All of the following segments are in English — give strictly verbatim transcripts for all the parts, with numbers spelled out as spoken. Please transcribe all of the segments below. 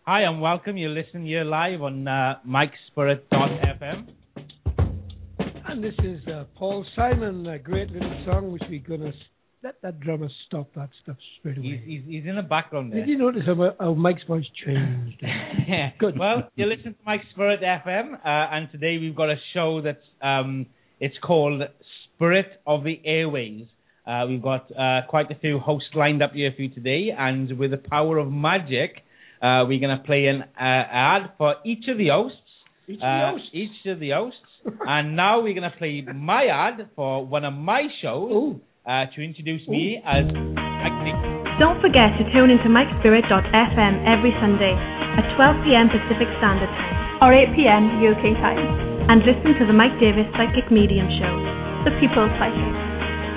Hi and welcome. You're listening here live on uh, Mike Spirit dot f m. And this is uh, Paul Simon, a great little song which we're going to let that drummer stop that stuff straight away. He's, he's, he's in the background there. Did you notice how, how Mike's voice changed? Good. Well, you're listening to Mike Spirit F M, uh, and today we've got a show that's um, it's called Spirit of the Airways. Uh, we've got uh, quite a few hosts lined up here for you today, and with the power of magic, uh, we're going to play an uh, ad for each of the hosts. Each of uh, the hosts? Each of the hosts. And now we're going to play my ad for one of my shows uh, to introduce Ooh. me as... Don't forget to tune into Mike Spirit dot f m every Sunday at twelve p.m. Pacific Standard Time or eight p.m. U K time, and listen to the Mike Davis Psychic Medium Show, The People's Psychic.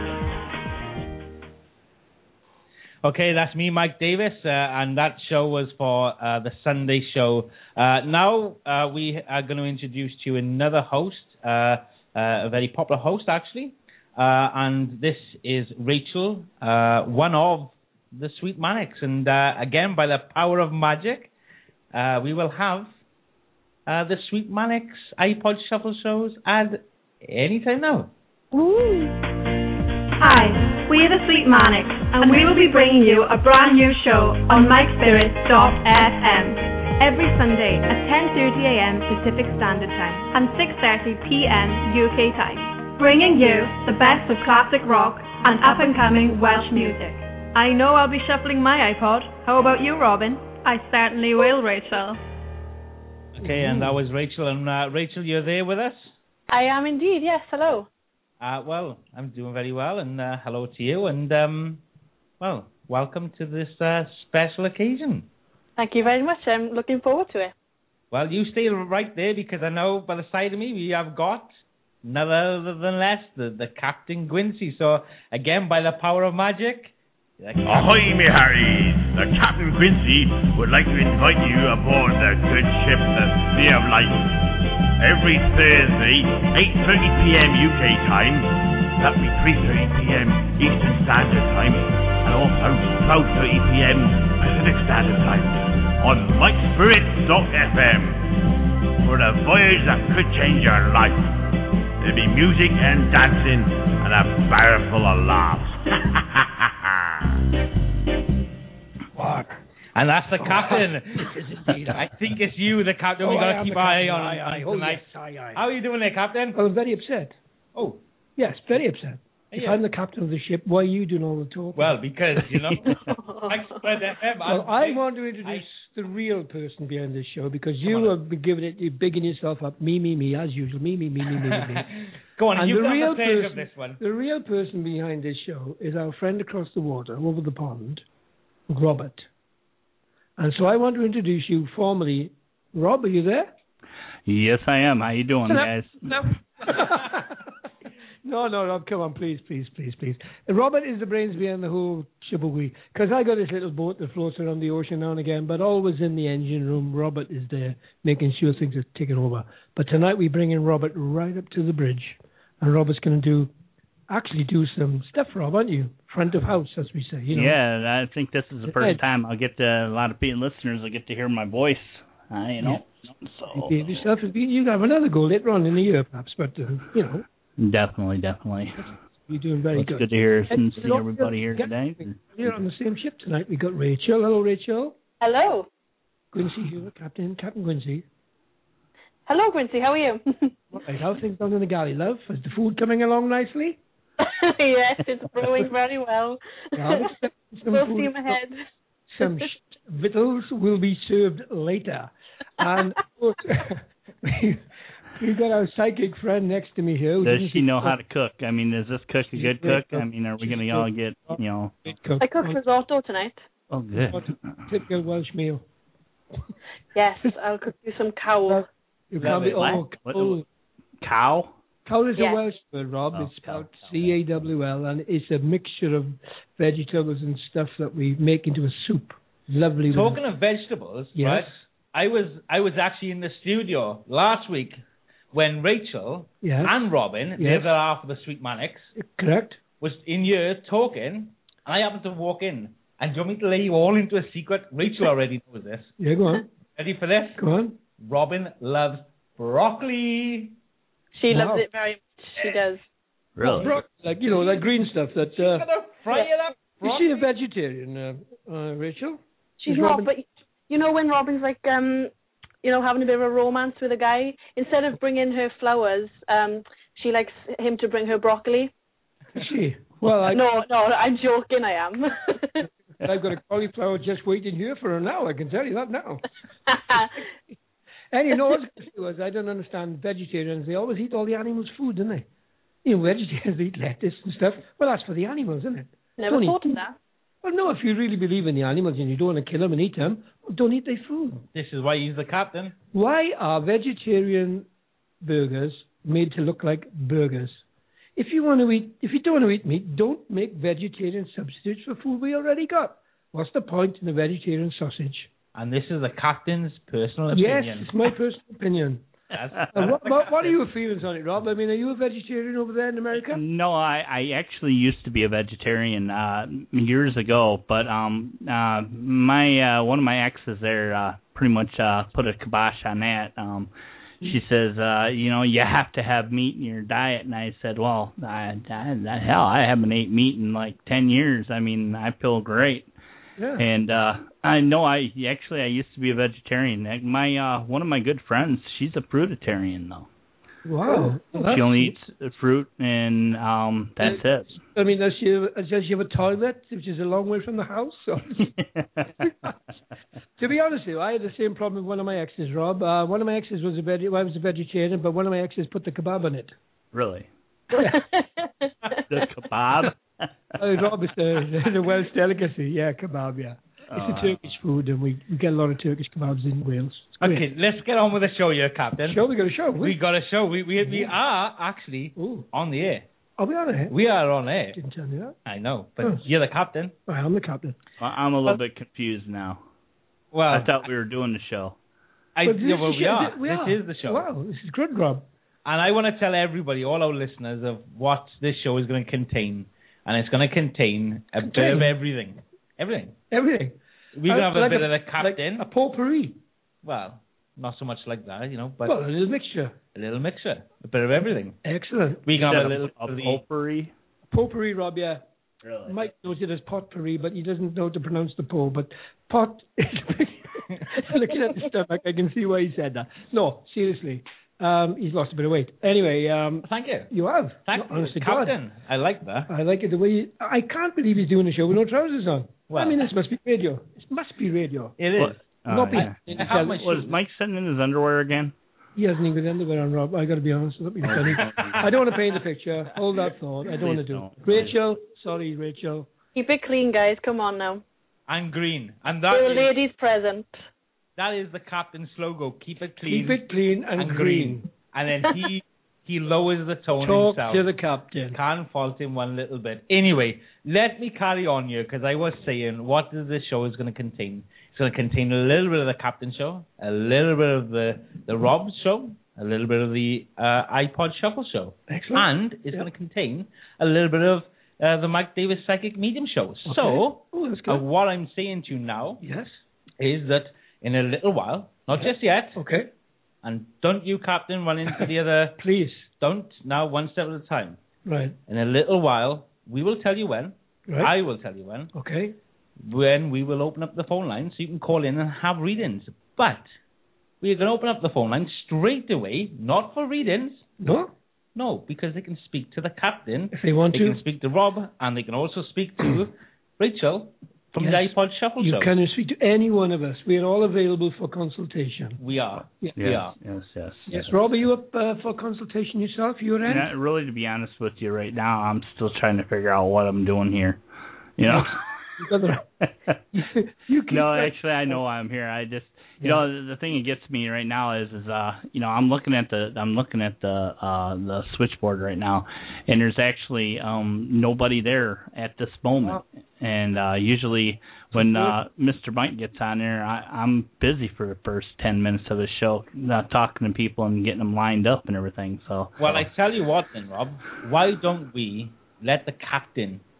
Okay, that's me, Mike Davis, uh, and that show was for uh, the Sunday show. Uh, now uh, we are going to introduce to you another host, uh, uh, a very popular host, actually, uh, and this is Rachel, uh, one of the Sweet Manics. And uh, again, by the power of magic, uh, we will have uh, the Sweet Manics iPod Shuffle shows ad anytime now. Ooh. Hi, we are the Sweet Manics, and we will be bringing you a brand new show on Mike Spirit dot f m every Sunday at ten thirty a.m. Pacific Standard Time and six thirty p.m. U K time, bringing you the best of classic rock and up-and-coming Welsh music. I know I'll be shuffling my iPod. How about you, Robin? I certainly will, Rachel. Okay, and that was Rachel. And uh, Rachel, you're there with us? I am indeed, yes, hello. Uh, well, I'm doing very well, and uh, hello to you, and, um, well, welcome to this uh, special occasion. Thank you very much. I'm looking forward to it. Well, you stay right there, because I know by the side of me we have got none other than less the, the Captain Quincy. So, again, by the power of magic... Ahoy, me Harry! The Captain Quincy would like to invite you aboard the good ship, the Sea of Light. Every Thursday, eight thirty p.m. U K time, that'll be three thirty p.m. Eastern Standard Time, and also twelve thirty p.m. Pacific Standard Time, on Mike Spirit dot f m, for a voyage that could change your life. There'll be music and dancing, and a bar full of laughs. What? And that's the captain. I think it's you, the captain. Oh, We've got to keep our eye on, aye, aye. on tonight. Oh, yes, aye, aye. How are you doing there, Captain? Well, I'm very upset. Oh. Yes, very upset. If yeah. I'm the captain of the ship, why are you doing all the talking? Well, because, you know, well, I want to introduce I, the real person behind this show, because you have been giving it, you're bigging yourself up, me, me, me, as usual, me, me, me, me, me, me. Go on, and you've the got real the pleasure person, of this one. The real person behind this show is our friend across the water, over the pond, Robert. And so I want to introduce you formally. Rob, are you there? Yes, I am. How you doing, no, guys? No. no, no, Rob, come on, please, please, please, please. Robert is the brains behind the whole shibboleth. Because I got this little boat that floats around the ocean now and again, but always in the engine room, Robert is there making sure things are taken over. But tonight we bring in Robert right up to the bridge. And Robert's going to do, actually do some stuff, Rob, aren't you? Front of house, as we say. You know? Yeah, I think this is the first time I'll get to, a lot of listeners will get to hear my voice. Uh, you know, yeah. so you, yourself, you have another go later on in the year, perhaps, but uh, you know. Definitely, definitely. You're doing very well, it's good. Good to hear and see everybody here today. We're on the same ship tonight. We got Rachel. Hello, Rachel. Hello. Quincy here, Captain Captain Quincy. Hello, Quincy. How are you? Right, how things down in the galley, love? Is the food coming along nicely? Yes, it's brewing very well. Yeah, Full steam ahead. Some sh- victuals will be served later. And we've got our psychic friend next to me here. Does she know how to cook? I mean, is this cook a good cook? I mean, are we going to all get, you know... I cooked risotto tonight. Oh, good. Typical Welsh meal. Yes, I'll cook you some cow. You can't be all cow. Cow? Cowl is yes. a Welsh word, Rob. Oh, it's spelled C A W L, and it's a mixture of vegetables and stuff that we make into a soup. Lovely. Talking of vegetables, yes. right? I was I was actually in the studio last week when Rachel yes. and Robin, yes. the other half of the Sweet Manics, correct, was in here talking, and I happened to walk in. And do you want me to let you all into a secret? Rachel already knows this. Yeah, go on. Ready for this? Go on. Robin loves broccoli. She Wow. loves it very much. She does. Really? Bro- like, you know, like green stuff. That, uh, Gonna fry it up. is she a vegetarian, uh, uh, Rachel? She's Is not, Robin- but you know when Robin's like, um, you know, having a bit of a romance with a guy, instead of bringing her flowers, um, she likes him to bring her broccoli. Is she? Well, I, No, no, I'm joking. I am. I've got a cauliflower just waiting here for her now. I can tell you that now. And you know what was I don't understand vegetarians. They always eat all the animals' food, don't they? You know, vegetarians eat lettuce and stuff. Well, that's for the animals, isn't it? Never Don't thought eat- of that. Well, no, if you really believe in the animals and you don't want to kill them and eat them, well, don't eat their food. This is why he's the captain. Why are vegetarian burgers made to look like burgers? If you want to eat, if you don't want to eat meat, don't make vegetarian substitutes for food we already got. What's the point in a vegetarian sausage? And this is the captain's personal Yes, opinion. it's my personal opinion. That's, Uh, that's what, the what, what are captain. your feelings on it, Rob? I mean, are you a vegetarian over there in America? No, I, I actually used to be a vegetarian uh, years ago, but um, uh, my uh, one of my exes there uh, pretty much uh, put a kibosh on that. Um, she says, uh, you know, you have to have meat in your diet, and I said, well, I, I, hell, I haven't ate meat in like ten years. I mean, I feel great. Yeah. And uh, I know I actually I used to be a vegetarian. Like, My uh, one of my good friends, she's a fruitarian though. Wow. Well, She only eats fruit, and um, that's it. I mean, does she, does she have a toilet, which is a long way from the house? Or- To be honest with you, I had the same problem with one of my exes, Rob. Uh, one of my exes was a veg- well, I was a vegetarian, but one of my exes put the kebab on it. Really? The kebab? Uh, Rob, it's the, the Welsh delicacy. Yeah, kebab, yeah. It's Uh, a Turkish food, and we, we get a lot of Turkish kebabs in Wales. It's great. Okay, let's get on with the show here, Captain. Show, we got a show. We got a show. We we we are actually Ooh. on the air. Are we on it? We are on air. Didn't tell me that. I know, but Oh. you're the captain. Right, I'm the captain. I'm a little bit confused now. Well, I thought we were doing the show. I, But this yeah, well, is- we are. we this are. is the show. Wow, this is good, Rob. And I want to tell everybody, all our listeners, of what this show is going to contain. And it's going to contain a bit Contain? of everything. Everything. Everything. We're going to have a Like bit of the captain. Like a potpourri. Well, not so much like that, you know, but Well, a little mixture. a little mixture. A bit of everything. Excellent. We're going to have a Is that little... a, of the- potpourri? Potpourri, Rob, yeah. Really? Mike knows it as potpourri, but he doesn't know to pronounce the po. But pot... Looking at the stomach, I can see why he said that. No, seriously. Um, he's lost a bit of weight. Anyway, um, Thank you. you have. Thank No, you, honest to God. Captain. I like that. I like it the way... You, I can't believe he's doing a show with no trousers on. Well, I mean, this must be radio. This must be radio. it is. What? Oh, Not yeah. being- I have my Was shoes. Mike sitting in his underwear again? He hasn't even got underwear on, Rob. I got to be honest. Not being funny. I don't want to paint the picture. Hold that thought. I don't want to Please do don't. it. Rachel, sorry, Rachel. Keep it clean, guys. Come on now. And green. And that We're is, ladies present. that is the captain's logo. Keep it clean. Keep it clean and, and green. green. And then he he lowers the tone Talk himself. to the captain. Can't fault him one little bit. Anyway, let me carry on here because I was saying what is this show is going to contain. It's going to contain a little bit of the Captain Show, a little bit of the the Rob Show, a little bit of the uh, iPod Shuffle Show, Excellent. and it's Yeah. going to contain a little bit of uh, the Mike Davis Psychic Medium Show. Okay. So, Oh, that's uh, good. what I'm saying to you now Yes. is that in a little while, not just yet, Okay. and don't you, Captain, run into the other. Please. Don't now, one step at a time. Right. In a little while, we will tell you when. Right. I will tell you when. Okay. When we will open up the phone line so you can call in and have readings. But we are going to open up the phone line straight away, not for readings. No? No, because they can speak to the captain. If they want They to. can speak to Rob, and they can also speak to Rachel from Yes. the iPod Shuffle You Show. can speak to any one of us. We are all available for consultation. We are. Yeah. We are. Yes, yes. Yes, Rob, are you up uh, for consultation yourself? Your end? Yeah, really, to be honest with you, right now, I'm still trying to figure out what I'm doing here. You know. You got the- you keep no, that- actually, I know why I'm here. I just, you Yeah. know, the, the thing that gets me right now is, is uh, you know, I'm looking at the, I'm looking at the, uh, the switchboard right now, and there's actually um nobody there at this moment. And uh, usually when uh, Mister Mike gets on there, I, I'm busy for the first ten minutes of the show, uh, talking to people and getting them lined up and everything. So. Well, I tell you what then, Rob. Why don't we let the captain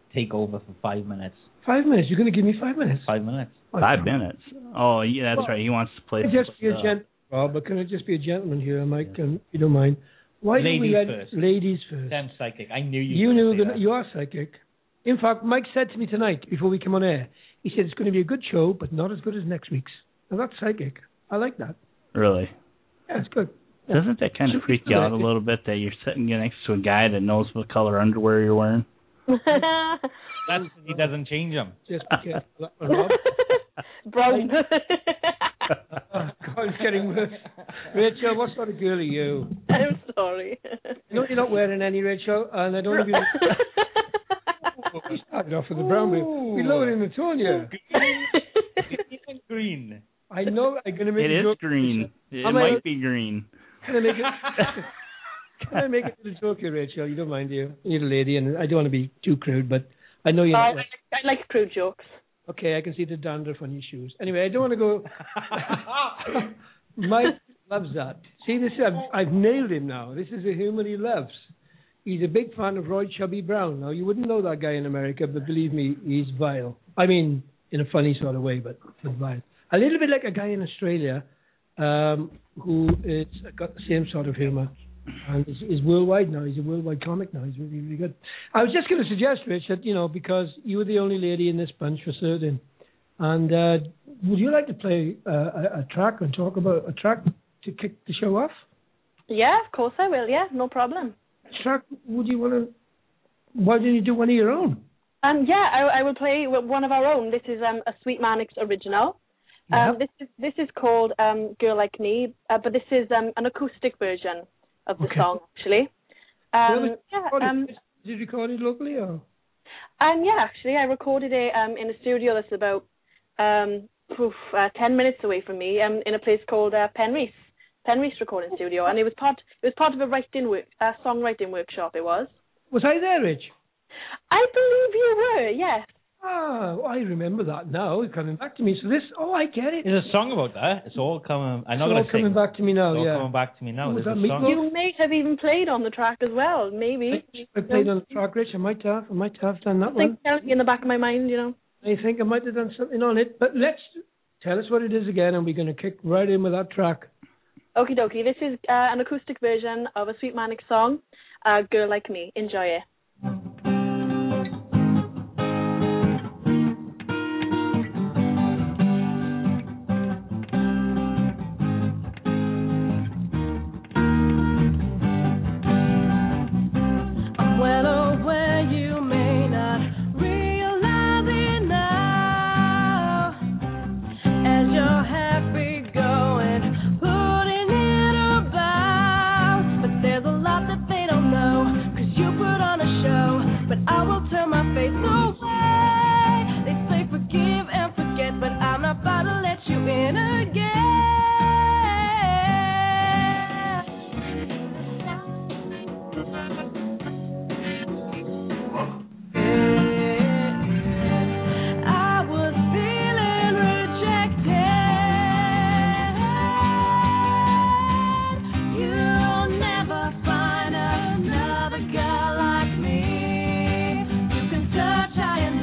take over for five minutes. Five minutes? You're going to give me five minutes? Five minutes. Five minutes. Oh, yeah, that's well, right. He wants to play. Can I just be a gent- Rob, but can I just be a gentleman here, Mike? Yeah. Um, if you don't mind. Why ladies we let first. Ladies first. I'm psychic. I knew you. You knew that. that you are psychic. In fact, Mike said to me tonight before we came on air, he said it's going to be a good show, but not as good as next week's. Now that's psychic. I like that. Really? Yeah, it's good. Yeah. Doesn't that kind of freak you out a little bit that you're sitting next to a guy that knows what color underwear you're wearing? That's he doesn't change them. Just because. Rob. Brown. Oh, God, it's getting worse. Rachel, what sort of girl are you? I'm sorry. No, you're not wearing any, Rachel, and I don't want to be... We started off with the brown bit. We lowered in the tone, yeah. Green. Green. I know I'm going to make it a is joke. green. It Am might I... be green. Can I make it... Can I make it a joke here, Rachel? You don't mind, do you? You're a lady, and I don't want to be too crude, but I know you're I, not... I, I like crude jokes. Okay, I can see the dandruff on your shoes. Anyway, I don't want to go... Mike loves that. See, this I've, I've nailed him now. This is a human he loves. He's a big fan of Roy Chubby Brown. Now, you wouldn't know that guy in America, but believe me, he's vile. I mean, in a funny sort of way, but, but vile. A little bit like a guy in Australia um, who is got the same sort of humour. And is, is worldwide now. He's a worldwide comic now. He's really, really good. I was just going to suggest, Rich, that, you know, because you were the only lady in this bunch for certain, and uh, would you like to play uh, a, a track and talk about a track to kick the show off? Yeah, of course I will. Yeah, no problem. Track, would you want to, why don't you do one of your own? Um, yeah, I, I will play one of our own. This is um, a Sweet Mannix original. Um, Yep. This is this is called um, Girl Like Me, uh, but this is um, an acoustic version of the Okay. song, actually. Um, yeah, um, Did you record it locally, or? and yeah, actually, I recorded it um, in a studio that's about um, poof, uh, ten minutes away from me, um, in a place called uh, Penrith, Penrith Recording Studio, and it was part it was part of a writing work, uh, songwriting workshop. It was. Was I there, Rich? I believe you were. Yes. Oh, I remember that now. It's coming back to me. So this, oh, I get it. There's a song about that. It's all coming. I'm not It's going all to sing. coming back to me now, It's all yeah. coming back to me now. Was There's that a song. Meatloaf? You may have even played on the track as well, maybe. I, I played on the track, Rich. I might have. I might have done that I think one. in the back of my mind, you know. I think I might have done something on it. But let's tell us what it is again, and we're going to kick right in with that track. Okie dokie. This is uh, an acoustic version of a Sweet Mannix song, uh, Girl Like Me. Enjoy it. Touch high and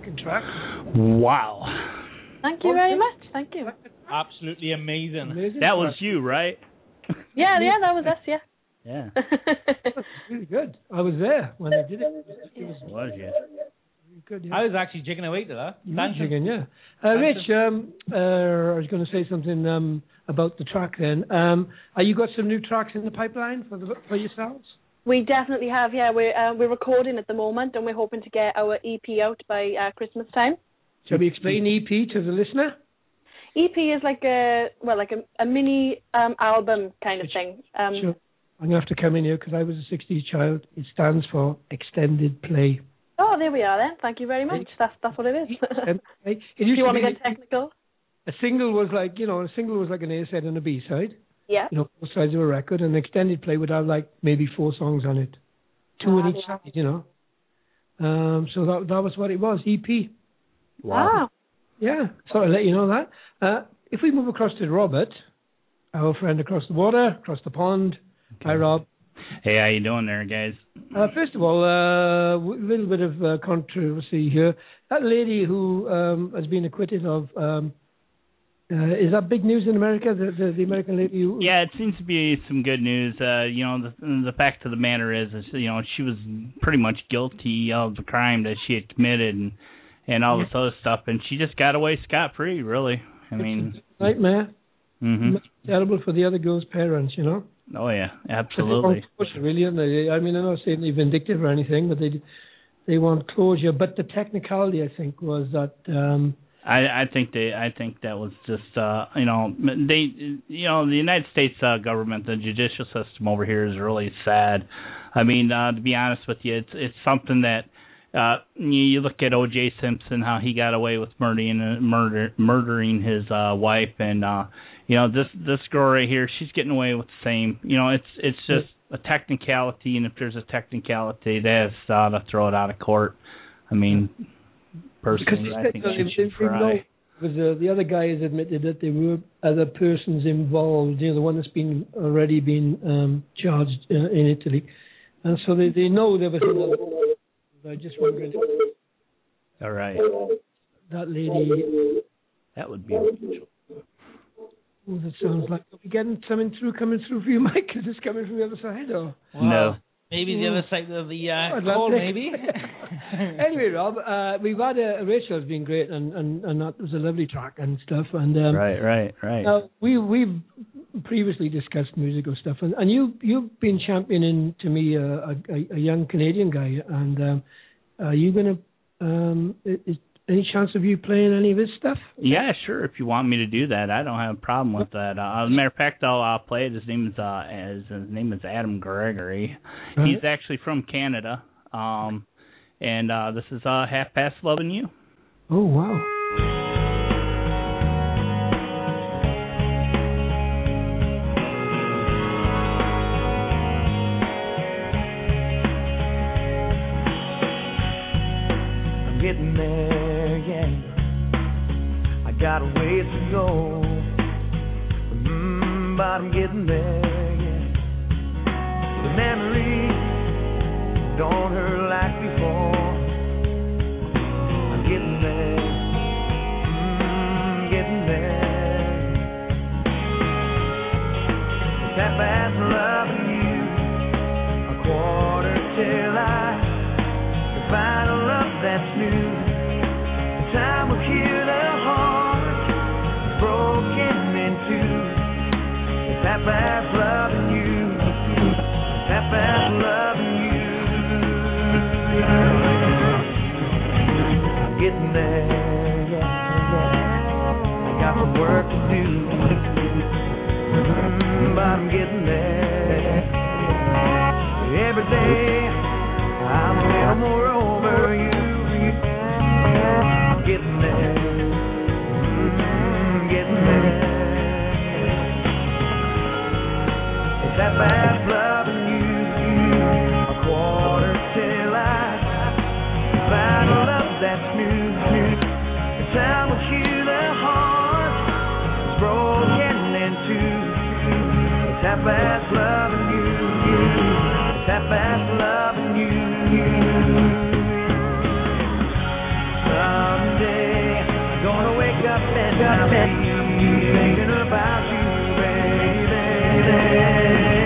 cracking track. Wow. Thank you very much. Thank you. Absolutely amazing. Amazing. That was you, right? Yeah, yeah, that was us. Yeah. Yeah. Really good. I was there when I did it. It was Was you? really good. Yeah. I was actually jigging away to that. You Dancing. mentioned, yeah. Uh, Rich, um, uh, I was going to say something um, about the track then. Um, are you got some new tracks in the pipeline for the, for yourselves? We definitely have. Yeah, we're uh, we're recording at the moment, and we're hoping to get our E P out by uh, Christmas time. Shall we explain E P to the listener? E P is like a well, like a, a mini um, album kind of thing. Um, Sure. I'm going to have to come in here because I was a sixties child. It stands for Extended Play. Oh, there we are then. Thank you very much. That's that's what it is. Extended Play. It Do used you want to be, get technical? A single was like, you know, a single was like an A side and a B side. Yeah. You know, both sides of a record. And Extended Play would have like maybe four songs on it. Two on each side, you know. Um, so that that was what it was, E P. Wow. Yeah, so I'll let you know that. Uh, if we move across to Robert, our friend across the water, across the pond. Okay. Hi, Rob. Hey, how you doing there, guys? Uh, first of all, a uh, little bit of uh, controversy here. That lady who um, has been acquitted of, um, uh, is that big news in America, the, the, the American lady who... Yeah, it seems to be some good news. Uh, you know, the, the fact of the matter is, is, you know, she was pretty much guilty of the crime that she had committed and, and all this other stuff, and she just got away scot-free, really. I mean... It's a nightmare. Mm-hmm. Terrible for the other girl's parents, you know? Oh, yeah, absolutely. Really, and they, I mean, I'm not saying they're vindictive or anything, but they they want closure. But the technicality, I think, was that... Um, I, I think they. I think that was just. Uh, you know, they. You know, the United States uh, government, the judicial system over here is really sad. I mean, uh, to be honest with you, it's it's something that. Uh, you, you look at O J Simpson, how he got away with murdering murder murdering his uh, wife, and uh, you know this this girl right here, she's getting away with the same. You know, it's it's just a technicality, and if there's a technicality, they have uh, to throw it out of court. I mean, personally, I think she should try. Because uh, the other guy has admitted that there were other persons involved. You know, the one that's been already been um, charged uh, in Italy, and so they they know there was another. I just wondering. All right. That lady. That would be unusual. Oh, that sounds like. Are we getting something through coming through for you, Mike? Is this coming from the other side, or? Well, no. Maybe the other side of the uh, I'd call, love to- maybe. Anyway, Rob, uh, we've had a, Rachel's been great, and, and, and that was a lovely track and stuff. And um, Right, right, right. uh, we we've previously discussed musical stuff, and, and you you've been championing to me a, a, a young Canadian guy, and um, are you gonna? Um, is, any chance of you playing any of his stuff? Yeah, sure. If you want me to do that, I don't have a problem with that. Uh, as a matter of fact, I'll, I'll play it. His name is uh, his, his name is Adam Gregory. Uh-huh. He's actually from Canada. Um, and uh, this is uh, Half Past Loving You. Oh wow. Getting there, yeah. I got a ways to go, mm, but I'm getting there, yeah. The memories don't hurt like before. I'm getting there, mm, getting there. It's half past loving you, a quarter till I can find a love that's new. Time will heal the heart broken in two. It's half past loving you. It's half past loving you. I'm getting there, yeah. I got some work to do, mm, but I'm getting there. Every day I'm a little more over you. Getting there, mm, getting there. It's that fast loving you, a quarter till I find a love that's new, new. The time will heal the heart that's broken in two. It's that fast loving you, it's that fast loving you. Uh, Thinking about you, baby.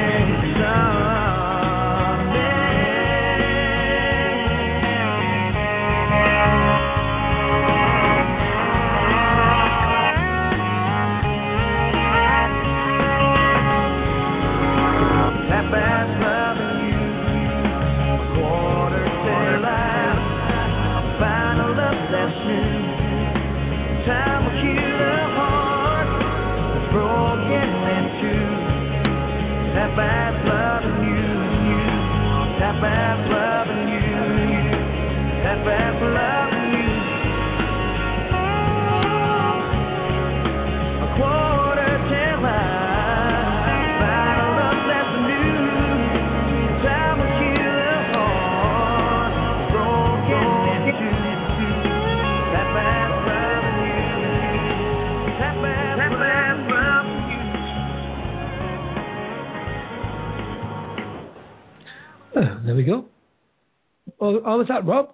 Bad loving you, you. That bad loving you, you. That bad loving you. A quarter till I find a love that's new. Time will kill a heart broken in two. That bad loving you, that bad, that bad loving you. Oh, there we go. Oh, oh, was that Rob?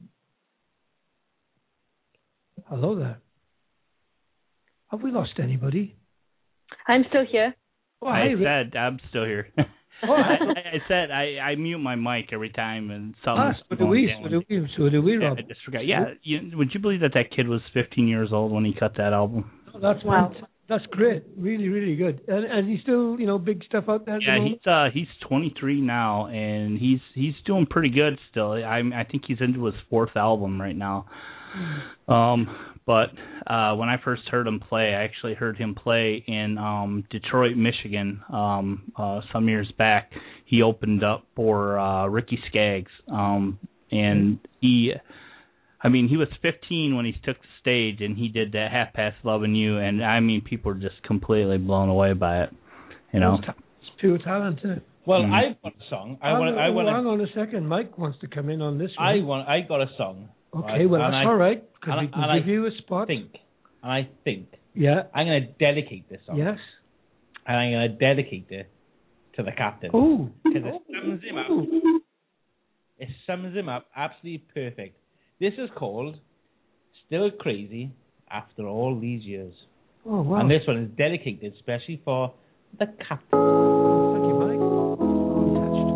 Hello there. Have we lost anybody? I'm still here. Oh, I hi, Rick. said I'm still here. Oh, I, I said I, I mute my mic every time and ah, something's so do going we. down. So do we. So do we, Yeah, Rob. I just forgot. Yeah, you, would you believe that that kid was fifteen years old when he cut that album? Oh, that's Wow. fant- That's great. Really, really good. And, and he's still, you know, big stuff out there. At Yeah, the moment? he's uh he's twenty-three now, and he's he's doing pretty good still. I I think he's into his fourth album right now. Um, but uh, when I first heard him play, I actually heard him play in um Detroit, Michigan. Um, uh, some years back, he opened up for uh, Ricky Skaggs. Um, and he. I mean, he was fifteen when he took the stage, and he did that Half Past Loving You, and I mean, people were just completely blown away by it. You know, It's pure talent. Isn't it? Well, Mhm. I've got a song. I Hang want. on, I want. hang on a second. Mike wants to come in on this one. I want. I got a song. Okay, right? well, And that's I all right, because and we I- can and I give you a spot. Think, and I think Yeah. I'm going to dedicate this song. Yes. And I'm going to dedicate it to the captain. Oh. Because it sums him up. It sums him up absolutely perfect. This is called Still Crazy After All These Years. Oh, wow. And this one is dedicated especially for the captain. Thank you, Mike. I'm touched.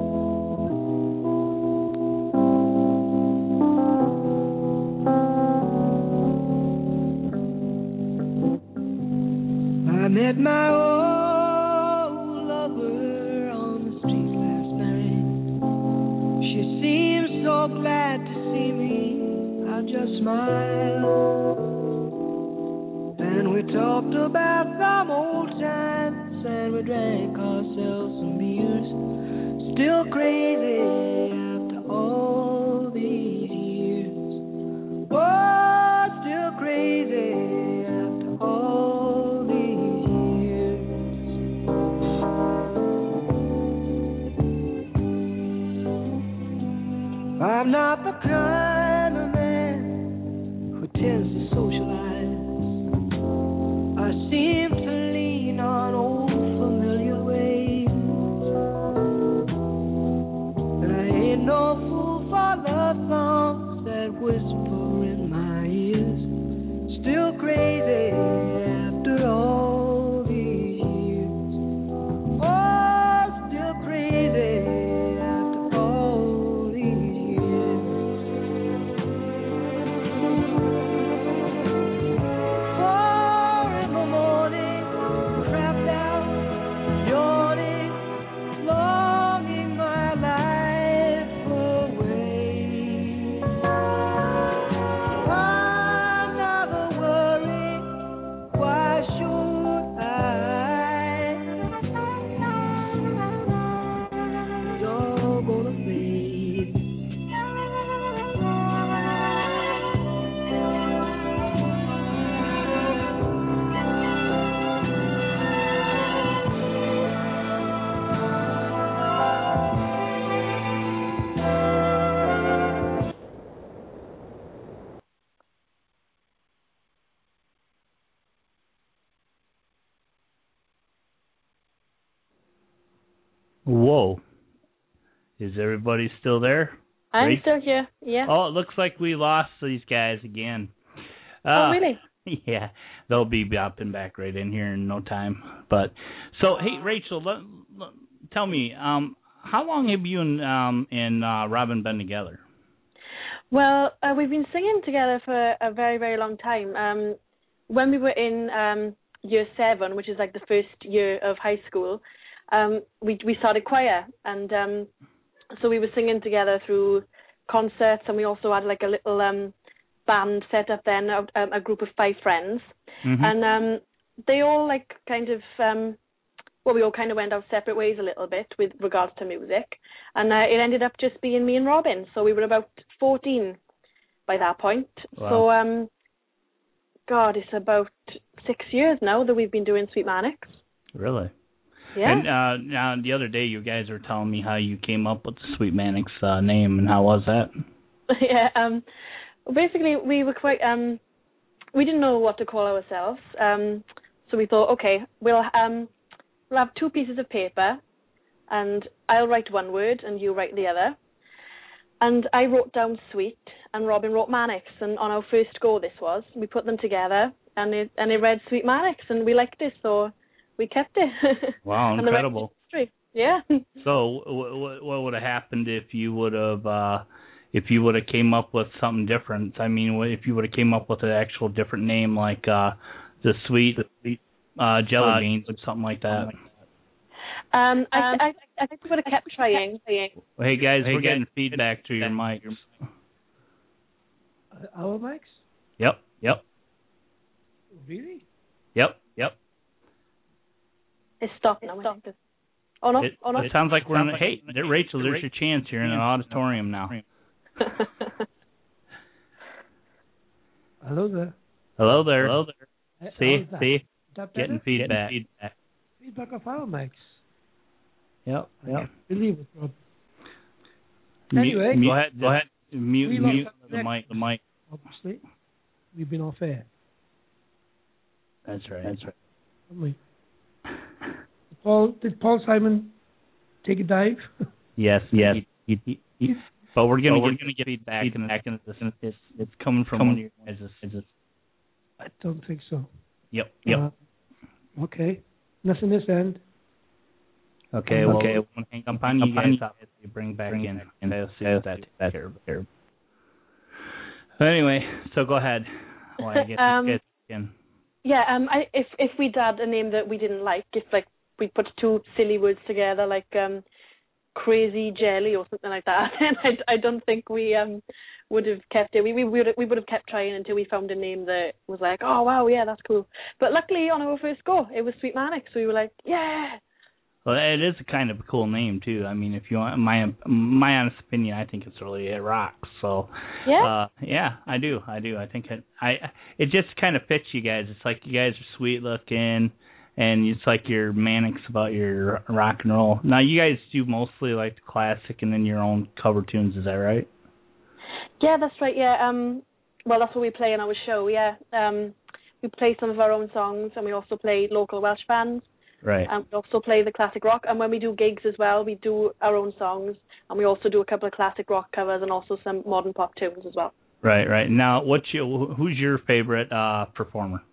I met my old lover on the street last night. She seemed so glad to see me. I just smiled. And we talked about some old times, and we drank ourselves some beers. Still crazy after all these years. Oh, still crazy after all these years. I'm not the kind of man who tends to socialize. I seem to lean on old familiar ways. And I ain't no fool for love songs that whisper in my ears. Still crazy after all these years. Oh, still crazy after all these years. Four in the morning, crapped out, yawning, longing my life away. Another worry, why should I? It's all gonna fade. Whoa, is everybody still there? I'm Great. still here. Yeah. Oh, it looks like we lost these guys again. Oh, Uh, really? Yeah, they'll be bopping back right in here in no time. But so, hey, Rachel, let, let, tell me, um, how long have you and um and uh, Robin been together? Well, uh, we've been singing together for a very, very long time. Um, when we were in um, year seven, which is like the first year of high school, um, we we started choir, and um, so we were singing together through concerts, and we also had like a little um. band set up then, a, a group of five friends, mm-hmm. and um, they all like kind of, um, well, we all kind of went our separate ways a little bit with regards to music, and uh, it ended up just being me and Robin. So we were about fourteen by that point. Wow. So, um, God, it's about six years now that we've been doing Sweet Mannix. Really? Yeah. And uh, now the other day, you guys were telling me how you came up with the Sweet Mannix uh, name, and how was that? yeah. Um. Basically, we were quite, um, we didn't know what to call ourselves, um, so we thought, okay, we'll, um, we'll have two pieces of paper, and I'll write one word, and you write the other. And I wrote down sweet, and Robin wrote Mannix, and on our first go this was, we put them together, and it, and it read Sweet Mannix, and we liked it, so we kept it. Wow, incredible. Yeah. So what, what would have happened if you would have... Uh, If you would have came up with something different? I mean, if you would have came up with an actual different name, like uh, the sweet, the sweet uh, jelly uh, beans or something like that. Um, I, I, I think we would have kept trying. Well, hey guys, hey, we're getting feedback through your mic. Our mics? Yep, yep. Really? Yep, yep. It's stopped now. It's oh no! It, oh no! It sounds like we're in. Hey, Rachel, there's your chance. You're in an auditorium now. Hello there. Hello there. Hello there. See, see, getting feedback. Getting feedback. Feedback of our mics. Yep, yep. Believe it, Rob. Mute, anyway, go ahead. Go ahead. Mute, mute the mic. The mic. Obviously, we've been off air. That's right. That's right. Haven't we? Paul, did Paul Simon take a dive? Yes, yes. He, he, he, but we're gonna, we're gonna get feedback, and back into this. It's, it's coming from one of your guys. I don't think so. Yep, yep. Uh, okay, nothing this end. Okay, well, okay. We'll hang up on you guys. You bring back bring in, back and they'll see that that here. Anyway, so go ahead. While I get um, this in. Yeah, um, I, if if we'd had a name that we didn't like, if like we put two silly words together, like um. Crazy Jelly or something like that, and I, I don't think we um would have kept it. We we would we would have kept trying until we found a name that was like, oh wow, yeah, that's cool. But luckily on our first go, it was Sweet Mannix. So we were like, yeah. Well, it is a kind of a cool name too. I mean, if you want my my honest opinion, I think it's really it rocks. So yeah, uh, yeah, I do, I do. I think it I it just kind of fits you guys. It's like you guys are sweet looking. And it's like your Mannix about your rock and roll. Now, you guys do mostly like the classic and then your own cover tunes, is that right? Yeah, that's right, yeah. Um, well, that's what we play in our show, yeah. Um, we play some of our own songs, and we also play local Welsh bands. Right. And we also play the classic rock. And when we do gigs as well, we do our own songs, and we also do a couple of classic rock covers and also some modern pop tunes as well. Right, right. Now, what's your, who's your favorite uh, performer?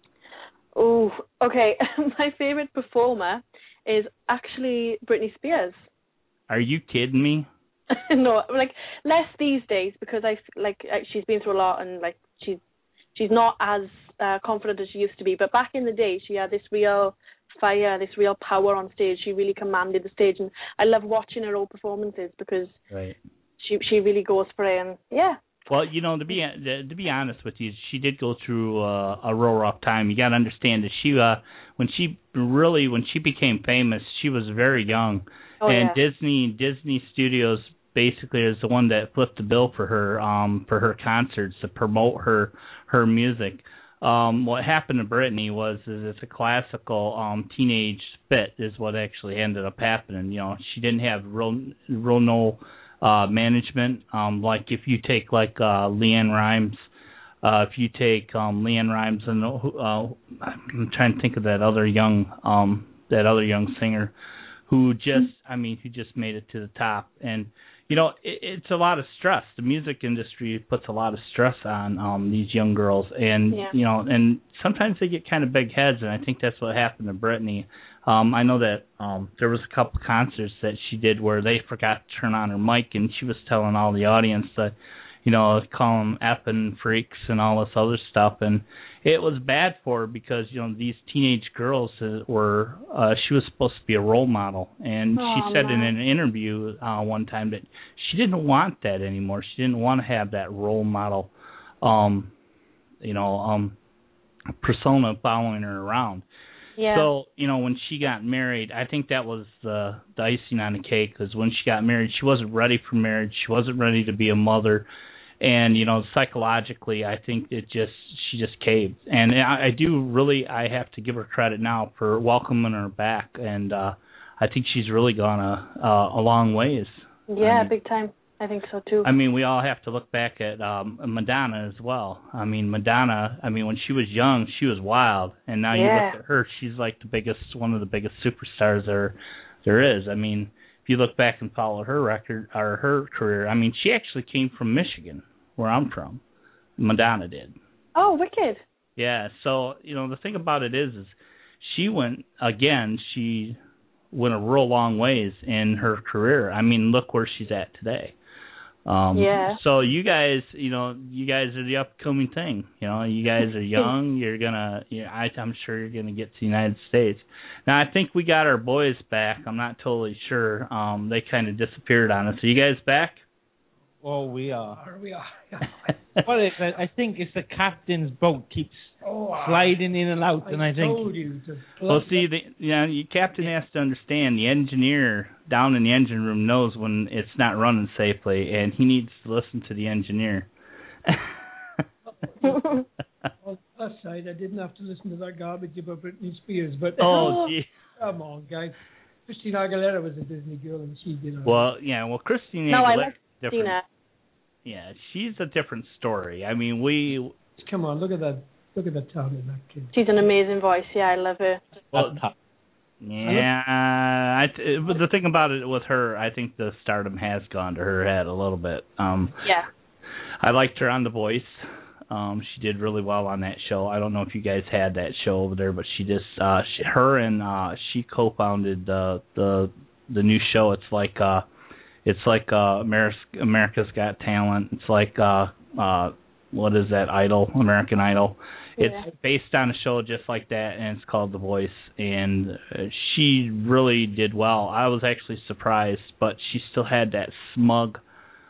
Oh, okay. My favorite performer is actually Britney Spears. Are you kidding me? No, like less these days because I like she's been through a lot and like she's she's not as uh, confident as she used to be. But back in the day, she had this real fire, this real power on stage. She really commanded the stage, and I love watching her old performances because right. she she really goes for it. And yeah. Well, you know, to be to be honest with you, she did go through uh, a real rough time. You got to understand that she, uh, when she really, when she became famous, she was very young, oh, and yeah. Disney Disney Studios basically is the one that flipped the bill for her, um, for her concerts to promote her her music. Um, what happened to Britney was is it's a classical um, teenage spit is what actually ended up happening. You know, she didn't have real real no. Uh, management, um, like if you take like uh, Leanne Rimes, uh, if you take um, Leanne Rimes and uh, I'm trying to think of that other young um, that other young singer who just I mean who just made it to the top, and you know, it, it's a lot of stress. The music industry puts a lot of stress on um, these young girls, and Yeah. you know, and sometimes they get kind of big heads, and I think that's what happened to Brittany. Um, I know that um, there was a couple concerts that she did where they forgot to turn on her mic, and she was telling all the audience that, you know, call them effing freaks and all this other stuff, and it was bad for her because, you know, these teenage girls uh, were, uh, she was supposed to be a role model, and Oh, she said in man. an interview uh, one time that she didn't want that anymore. She didn't want to have that role model, um, you know, um, persona following her around. Yeah. So, you know, when she got married, I think that was the, the icing on the cake, because when she got married, she wasn't ready for marriage. She wasn't ready to be a mother. And, you know, psychologically, I think it just, she just caved. And I, I do really, I have to give her credit now for welcoming her back. And uh, I think she's really gone a, uh, a long ways. Yeah, I mean, big time. I think so too. I mean, we all have to look back at um, Madonna as well. I mean, Madonna, I mean, when she was young, she was wild. And now Yeah. you look at her, she's like the biggest, one of the biggest superstars there, there is. I mean, if you look back and follow her record, or her career, I mean, she actually came from Michigan, where I'm from. Madonna did. Oh, wicked. Yeah, so, you know, the thing about it is, is she went, again, she went a real long ways in her career. I mean, look where she's at today. Um, Yeah. So you guys, you know, you guys are the upcoming thing. You know, you guys are young. You're gonna, you know, I, I'm sure you're gonna get to the United States. Now, I think we got our boys back. I'm not totally sure. Um, they kind of disappeared on us. Are you guys back? Oh, we are. There we are. Well, it, I think it's the captain's boat keeps Oh, sliding in and out, I and I think. told you to Well, plug see, the you know, your captain has to understand the engineer down in the engine room knows when it's not running safely, and he needs to listen to the engineer. On the plus side, I didn't have to listen to that garbage about Britney Spears, but Oh, gee. come on, guys. Christina Aguilera was a Disney girl, and she did. all right. Well, yeah, well, Christina No, I Aguilera's like different. Christina. Yeah, she's a different story. I mean, we. Come on, look at that. Look at that talent in that kid. She's an amazing voice. Yeah, I love her. Well, yeah, I, but the thing about it with her, I think the stardom has gone to her head a little bit. Um, Yeah. I liked her on The Voice. Um, she did really well on that show. I don't know if you guys had that show over there, but she just, uh, she, her and uh, she co-founded the the the new show. It's like, uh, it's like uh, America's, America's Got Talent. It's like, uh, uh, what is that? Idol, American Idol. It's Yeah. based on a show just like that, and it's called The Voice. And uh, she really did well. I was actually surprised, but she still had that smug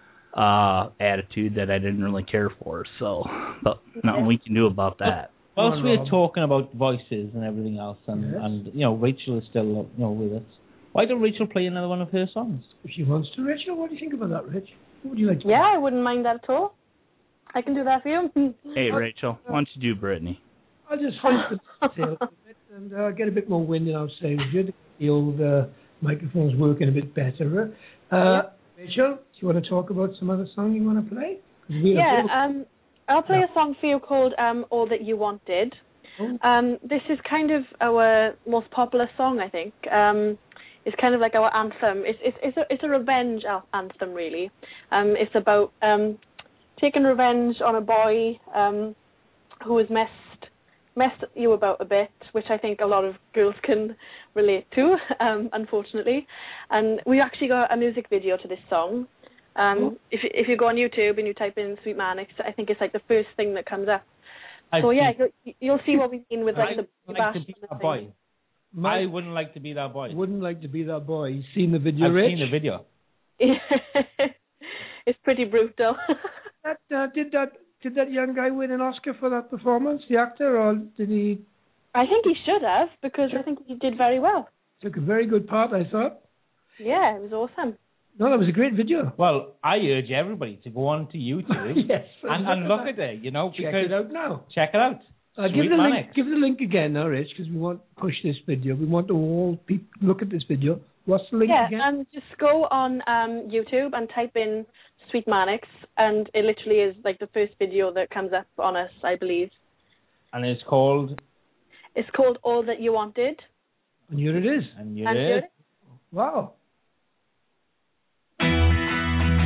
uh attitude that I didn't really care for. So, but nothing we can do about that. Whilst Come on, we're Rob. talking about voices and everything else, and, Yes. and you know, Rachel is still you know with us. Why don't Rachel play another one of her songs? If she wants to, Rachel, what do you think about that, Rich? What would you like to Yeah, I wouldn't mind that at all. I can do that for you. Hey, Rachel, why don't you do Brittany? I'll just hoist the sail a bit and uh, get a bit more wind in our sails here to get the old uh, microphones working a bit better. Uh, Rachel, do you want to talk about some other song you want to play? 'Cause we are Yeah, both- um, I'll play Yeah. a song for you called um, All That You Wanted. Oh. Um, this is kind of our most popular song, I think. Um, it's kind of like our anthem. It's it's it's a, it's a revenge al- anthem, really. Um, it's about um, taking revenge on a boy um, who has messed messed you about a bit, which I think a lot of girls can relate to, um, unfortunately. And we actually got a music video to this song. Um, if if you go on YouTube and you type in Sweet Manix, I think it's like the first thing that comes up. I so yeah, think- you'll, you'll see what we mean with like I'd the like bash to be and the that thing. boy. My- I wouldn't like to be that boy. wouldn't like to be that boy. You've seen the video, I've Rich? seen the video. It's pretty brutal. That, uh, did that did that young guy win an Oscar for that performance, the actor, or did he I think he should have, because I think he did very well. took a very good part, I thought? Yeah, it was awesome. No, that was a great video. Well, I urge everybody to go on to YouTube Yes. and, and look at it, you know, Check because it out now. check it out. Uh, give Sweet the Manix. link. Give the link again now, Rich, because we want to push this video. We want to all people look at this video. What's the link Yeah, again? um, just go on um, YouTube and type in Sweet Manix, and it literally is like the first video that comes up on us, I believe. And it's called It's called All That You Wanted. And here it is. and you And did. here- Wow.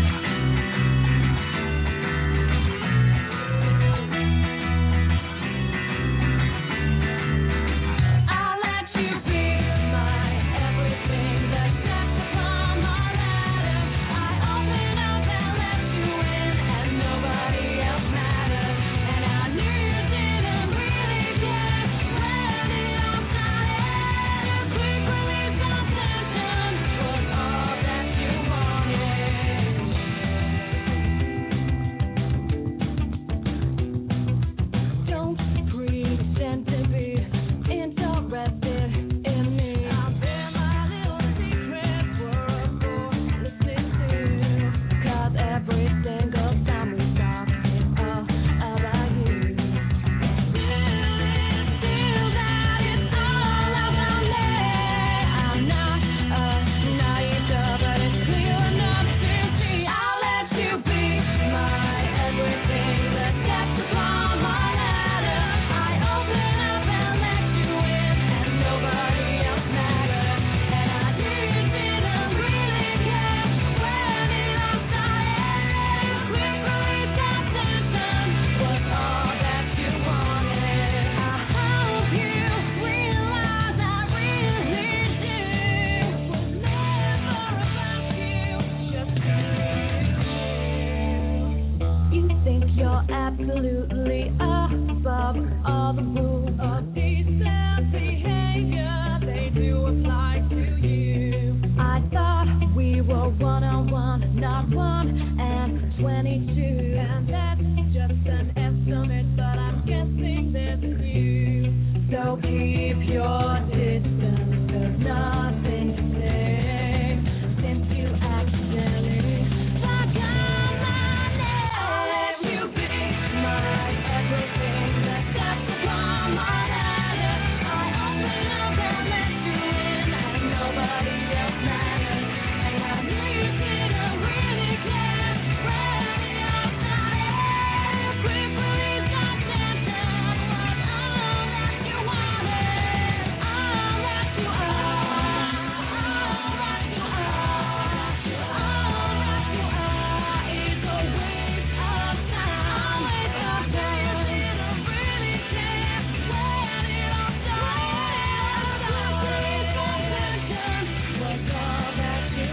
absolutely above all the rules of decent behavior. They do apply to you. I thought we were one on one, not one and twenty-two, and that's just an estimate, but I'm guessing there's a few. So keep your distance. There's nothing to say since you accidentally stuck on my name. I'll let you be my everything that steps upon my ladder. I only know that let you in, and nobody else matters. And I knew you didn't really care. Ready or not, quickly got sent down. Was all that you wanted, all that you are, all that you are, all that you are is a waste of time. Waste of time. Didn't really care when it all started. Quickly got sent down. Was all that you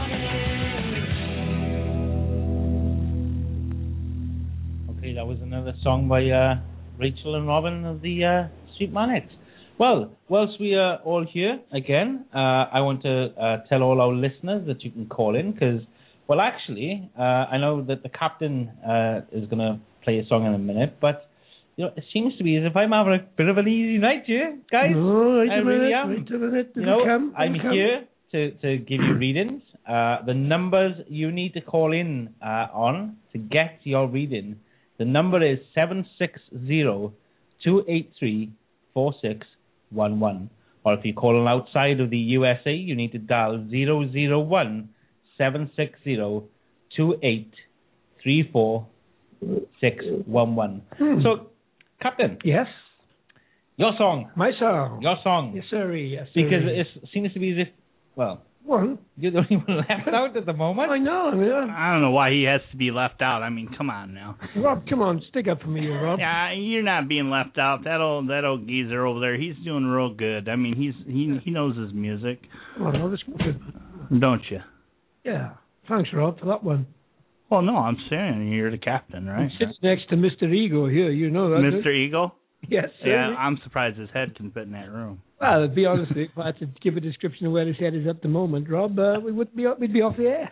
wanted. Okay, that was another song by uh, Rachel and Robin of the uh, Sweet Manics. Well, whilst we are all here again, uh, I want to uh, tell all our listeners that you can call in because, well, actually, uh, I know that the captain uh, is going to play a song in a minute, but you know, it seems to be as if I'm having a bit of an easy night here, guys. No, wait I a really minute, am. wait a minute. You It'll know, come, I'm it'll come. here to, to give you readings. Uh, the numbers you need to call in uh, on to get your reading, the number is seven six zero, two eight three, four six one one. Or if you're calling outside of the U S A, you need to dial zero zero one, seven six zero, two eight three four six one one. Hmm. So, Captain, Yes, your song, my song. your song. Yes, sir. Yes, sir. Because it seems to be as if, well, One. you're the only one left out at the moment. I know. I mean, uh, I don't know why he has to be left out. I mean, come on now. Rob, come on, stick up for me, here, Rob. Yeah, you're not being left out. That old that old geezer over there, he's doing real good. I mean, he's he he knows his music, Come on, Rob, it's good. don't you? Yeah. Thanks, Rob, for that one. Well, no, I'm saying you're the captain, right? He sits next to Mister Ego here. You know that. Mister Eagle. Yes, sir. Yeah, I'm surprised his head can fit in that room. Well, to be honest, if I had to give a description of where his head is at the moment, Rob, uh, we would be we'd be off the air.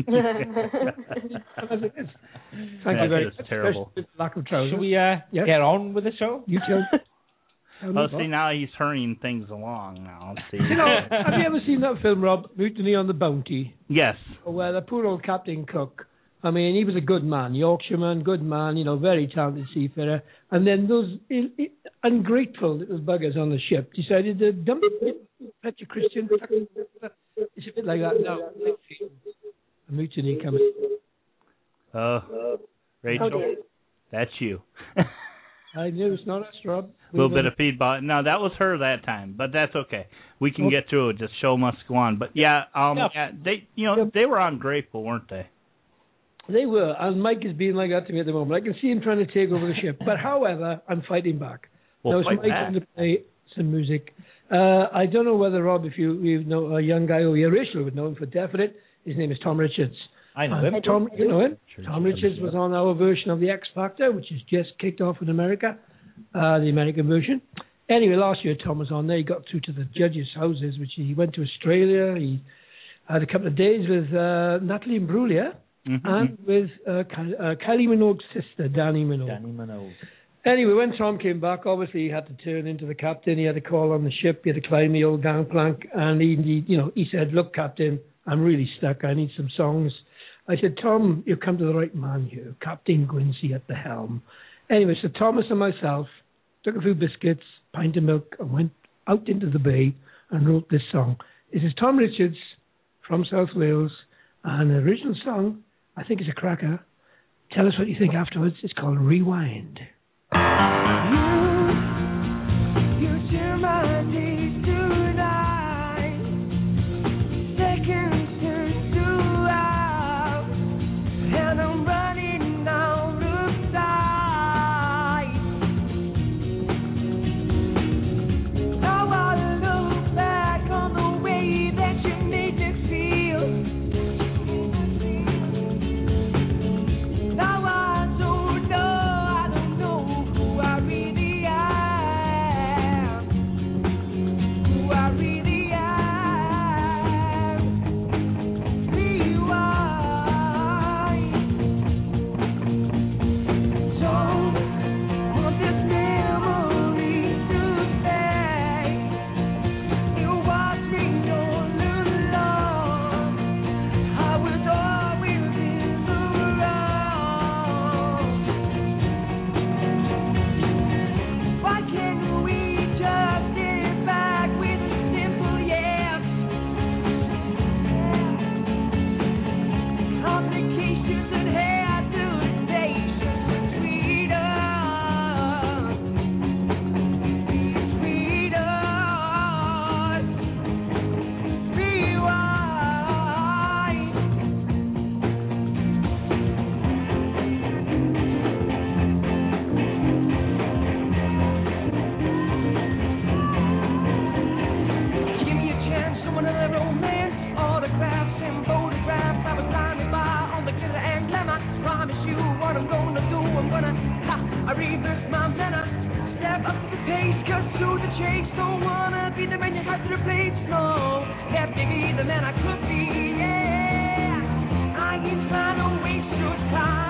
As it is. Thank That you very is much. terrible. Especially with lack of trousers. Should we uh, Yes. get on with the show? You tell. tell me, Oh, Rob. see, now he's hurrying things along now. Let's see. You know, have you ever seen that film, Rob, Mutiny on the Bounty? Yes. Where the poor old Captain Cook, I mean, he was a good man, Yorkshireman, good man, you know, very talented seafarer. And then those il- il- ungrateful little buggers on the ship decided to dump it, Petty Christian. It's a bit like that now. A mutiny coming. Uh, Rachel, Okay. that's you. I knew it's not us, Rob. A We little were- bit of feedback. No, that was her that time, but that's okay. We can Okay. get through it. Just show must go on. But yeah, um, Yeah. yeah, they, you know, Yep. they were ungrateful, weren't they? They were, and Mike is being like that to me at the moment. I can see him trying to take over the ship. But however, I'm fighting back. Well, now, it's fight Mike back. going to play some music. Uh, I don't know whether, Rob, if you, you know a young guy over here, Rachel would know him for definite. His name is Tom Richards. I know And him. Tom, you know him? Sure, Tom sure, Richards sure. was on our version of the X Factor, which has just kicked off in America, uh, the American version. Anyway, last year Tom was on there. He got through to the judges' houses, which he went to Australia. He had a couple of days with uh, Natalie Imbruglia Mhm. and with uh, Ky- uh, Kylie Minogue's sister, Danny Minogue. Danny Minogue. Anyway, when Tom came back, obviously he had to turn into the captain. He had to call on the ship. He had to climb the old gangplank, and he, he, you know, he said, "Look, Captain, I'm really stuck. I need some songs." I said, "Tom, you've come to the right man here. Captain Quincy at the helm." Anyway, so Thomas and myself took a few biscuits, pint of milk, and went out into the bay and wrote this song. This is Tom Richards from South Wales, and the original song, I think, is a cracker. Tell us what you think afterwards. It's called Rewind. You share my days tonight. Seconds turn to hours, and I'm running out of sight. Now I look back on the way that you made me feel. Now I don't know how to place, no. Left to be the man I could be, yeah. I ain't trying to waste your time.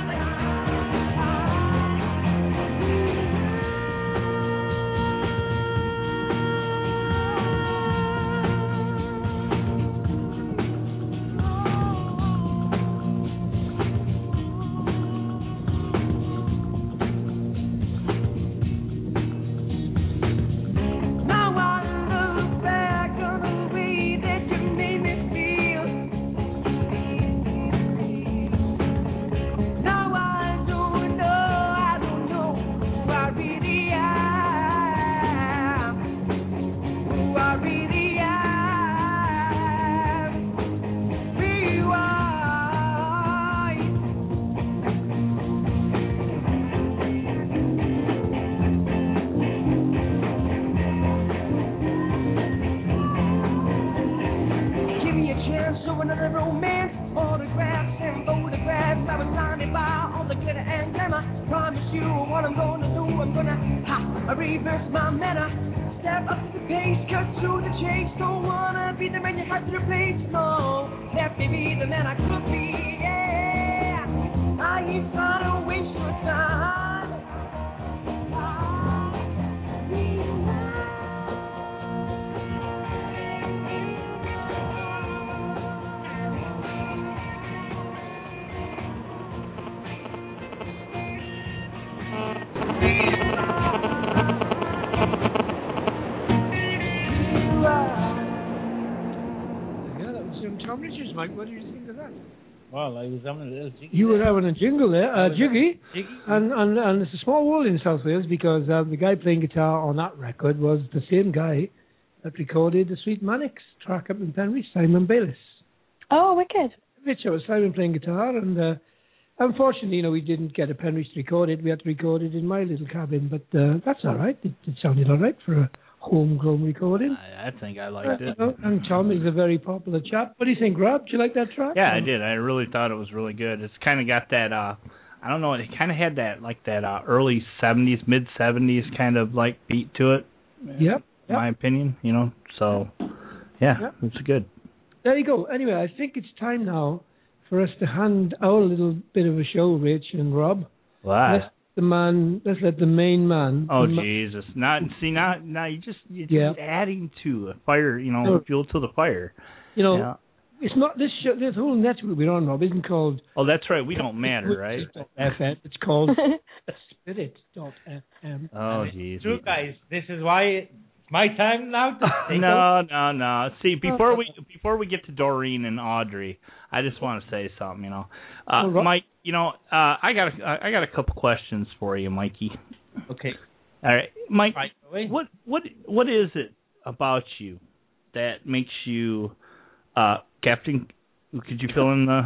Well, I was having a little jiggy. You were there. having a jingle there, uh, jiggy, Jiggy. and, and and it's a small world in South Wales because uh, the guy playing guitar on that record was the same guy that recorded the Sweet Mannix track up in Penrith, Simon Bayliss. Oh, wicked. Which I was Simon playing guitar, and uh, unfortunately, you know, we didn't get a Penrith to record it. We had to record it in my little cabin, but uh, that's all right. It, it sounded all right for a homegrown recording. I, I think I liked it. Uh, and Tom is a very popular chap. What do you think, Rob? Do you like that track? Yeah, I did. I really thought it was really good. It's kind of got that, uh, I don't know, it kind of had that, like that uh, early seventies, mid-seventies kind of, like, beat to it. Yep. In yep. my opinion, you know. So, yeah, Yep. it's good. There you go. Anyway, I think it's time now for us to hand our little bit of a show, Rich and Rob. Wow. Let's the man. Let's let the main man. Oh the ma- Jesus! Not see, not now. You just you're Yeah. just adding to a fire. You know, No. fuel to the fire. You know, Yeah. it's not this show. This whole network we're on, Rob, isn't called Oh, that's right. We don't matter, right? F M. It's called Spirit dot F M. Oh jeez. True, guys. This is why it's my time now to take No, no, no. See, before we before we get to Doreen and Audrey, I just want to say something. You know, uh, Oh, Rob- Mike. You know, uh, I got a, I got a couple questions for you, Mikey. Okay. All right, Mike. Right away. What what what is it about you that makes you, uh, Captain? Could you fill in the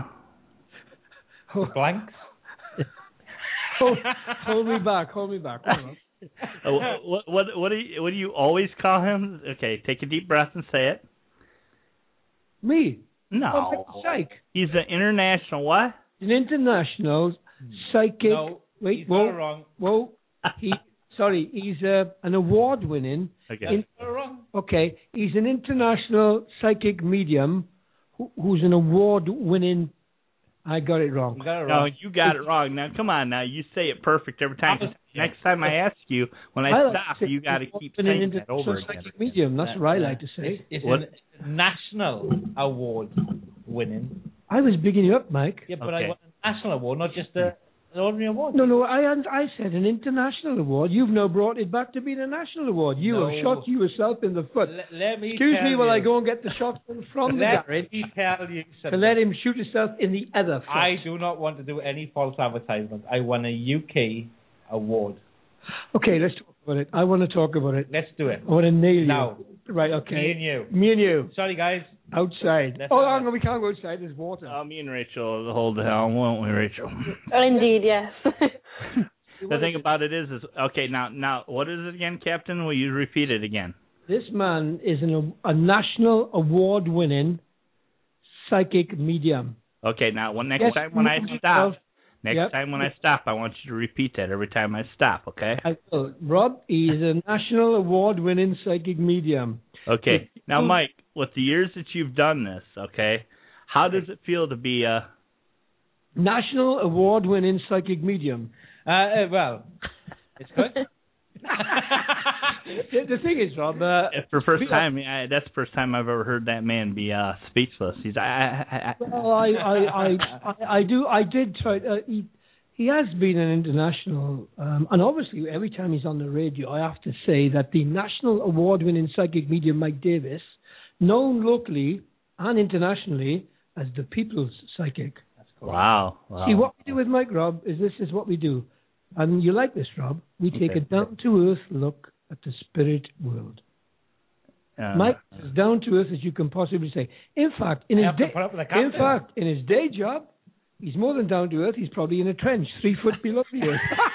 Blanks. hold, hold me back. Hold me back. Hold on. Uh, what what what do you what do you always call him? Okay, take a deep breath and say it. Me. No, Oh, psych. he's an international what? An international psychic. No, wait, he's whoa, not wrong. whoa. He, sorry, he's uh, an award-winning. Okay. In- Not wrong. okay, he's an international psychic medium who, who's an award-winning. I got it wrong. You got it No, wrong. you got it wrong. Now, come on. Now, you say it perfect every time. 'Cause next time I ask you, when I, I like stop, to say you got to keep award-winning saying that international over again. psychic medium. That's what I like to say. It's, it's What? a national award winning. I was bigging you up, Mike. Yeah, but Okay. I want a national award, not just a, an ordinary award. No, no, I I said an international award. You've now brought it back to being a national award. You No. have shot yourself in the foot. Let, let me Excuse tell me while you, I go and get the shotgun from the let garage me tell you to something. let him shoot himself in the other foot. I do not want to do any false advertisement. I won a U K award. Okay, let's talk about it. I want to talk about it. Let's do it. I want to nail you. Now, Right, okay. me and you. Me and you. Sorry, guys. Outside. Let's Oh, have no, we can't go outside. There's water. Uh, me and Rachel will hold the helm, won't we, Rachel? Oh, indeed, yes. The thing about it is, is okay. Now, now, what is it again, Captain? Will you repeat it again? This man is an, a national award-winning psychic medium. Okay. Now, when next Yes, time when I you- stop, next Yep. time when I stop, I want you to repeat that every time I stop. Okay. I will. Rob, he is a national award-winning psychic medium. Okay. Now, Mike, with the years that you've done this, okay, how does it feel to be a National award-winning psychic medium? Uh, uh, well, it's good. the, the thing is, Rob, uh, It's the first time. I, that's the first time I've ever heard that man be uh, speechless. He's. I, I, I, well, I, I, I, I, I do. I did try. Uh, he, he has been an international, um, and obviously, every time he's on the radio, I have to say that the national award-winning psychic medium Mike Davis, known locally and internationally as the People's Psychic. That's cool. Wow, wow. See, what we do with Mike, Rob, is this is what we do. And you like this, Rob. We take Okay. a down-to-earth look at the spirit world. Uh, Mike is as down-to-earth as you can possibly say. In fact, in I his have to day, put up with the in captain. fact, in his day job, he's more than down-to-earth. He's probably in a trench, three foot below you.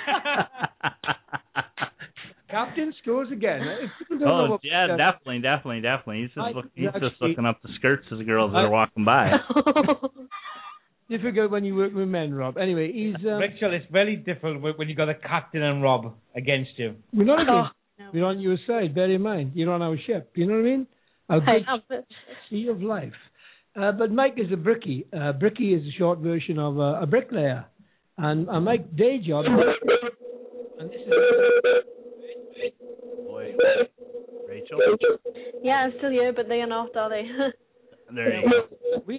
Captain scores again. If people don't know Oh what- yeah, uh, definitely, definitely, definitely. He's just I- look, he's just actually- looking up the skirts of the girls that I- are walking by. difficult when you work with men, Rob. Anyway, he's. Um, Rachel, it's very difficult when when you got a captain and Rob against you. we're not against. No. We're on your side. Bear in mind, you're on our ship. You know what I mean? Our I good have it. sea of life. Uh, but Mike is a brickie. Uh, brickie is a short version of uh, a bricklayer, and uh, Mike's day job. And this is Boy, Rachel, Yeah, I'm still here, but they are not, are they? there you go. we.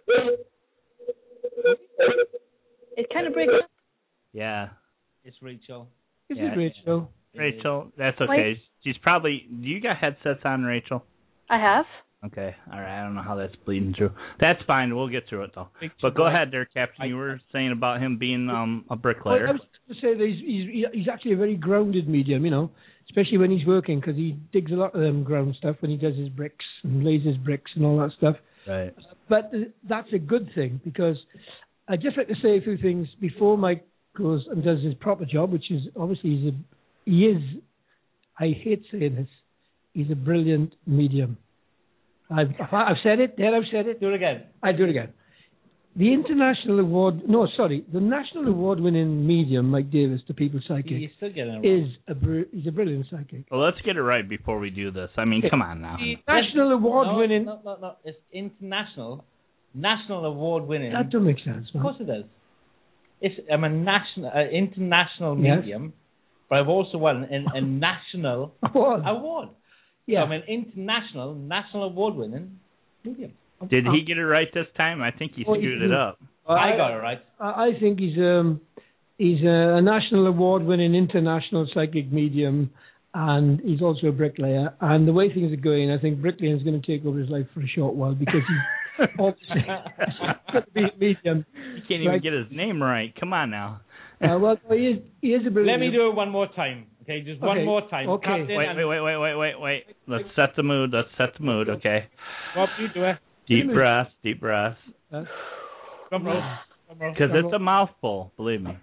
It kind of breaks up. Yeah, It's Rachel. This Yeah. is Rachel. Rachel, that's okay. She's probably. Do you got headsets on, Rachel? I have. Okay, all right. I don't know how that's bleeding through. That's fine. We'll get through it though. Big But go surprise. ahead, there, Captain. You were saying about him being um a Well, bricklayer. I was going to say that he's, he's he's actually a very grounded medium, you know, especially when he's working because he digs a lot of them ground stuff when he does his bricks and lays his bricks and all that stuff. Right. But uh, that's a good thing because I'd just like to say a few things before Mike goes and does his proper job, which is obviously he's a, he is, I hate saying this, he's a brilliant medium. I've, I've said it, there I've said it, Do it again. I do it again. The international award, no, sorry, the national award-winning medium, Mike Davis, the People's Psychic, You're still getting it wrong. is a br- he's a brilliant psychic. Well, let's get it right before we do this. I mean, come on now. The national award-winning, No, no, no, no. It's international. National award winning. that don't make sense, Of man. course it does. It's I'm a national, uh, international Yes. medium, but I've also won an, a national Award. award. Yeah. So I'm an international, national award winning medium. Did he get it right this time? I think he Oh, he screwed did. it up. I got it right. I I think he's um he's a national award-winning international psychic medium, and he's also a bricklayer. And the way things are going, I think bricklaying is going to take over his life for a short while because he's obviously going to be a medium. He can't even Right. get his name right. Come on now. Uh, well, he is he is a brilliant. Let me do it one more time. Okay, just one Okay, more time. okay. Captain Wait, and- wait, wait, wait, wait, wait, wait. Let's set the mood. Let's set the mood, okay? Rob, you do it. Deep breath, deep breath. Uh, Drum roll. Drum roll. Because it's a mouthful, believe me.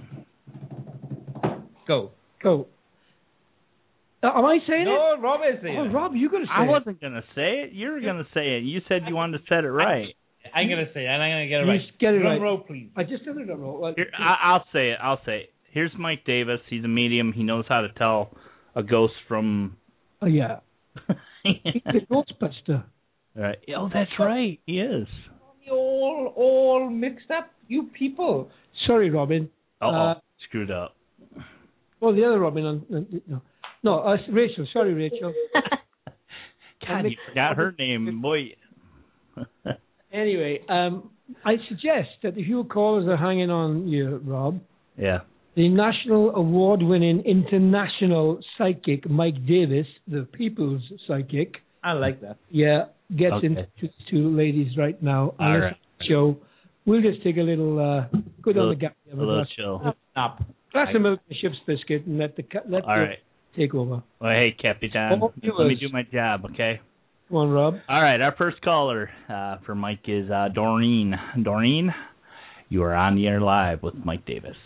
Go. Go. Uh, am I saying it? No, Rob is saying Oh, it. Rob, you got to say I it. wasn't going to say it. You were going to say it. You said you wanted to set it right. I'm going to say it, and I'm going to get it You right. get it Drum right. roll, please. I just did it wrong. Well, Here, I, I'll say it. I'll say it. Here's Mike Davis. He's a medium. He knows how to tell a ghost from... oh, yeah. He's a Ghostbuster. Right. Oh, that's right. He is. You're all, all mixed up, you people. Sorry, Robin. Uh-oh. Uh, Screwed up. Oh, the other Robin. On, uh, no, no uh, Rachel. Sorry, Rachel. God, you forgot her name. Boy. Anyway, um, I suggest that if your callers are hanging on you, Rob, Yeah. the national award-winning international psychic Mike Davis, the People's Psychic, I like that. yeah, gets Okay. into two, two ladies right now on All this right. show. We'll just take a little, uh, go down Little- the gap. A little chill. Stop. Glass of milk and a ship's biscuit and let the ca- let All the right. take over. Well, hey, Capitan. All Let me yours. do my job, okay? Come on, Rob. All right, our first caller uh, for Mike is uh, Doreen. Doreen, you are on the air live with Mike Davis.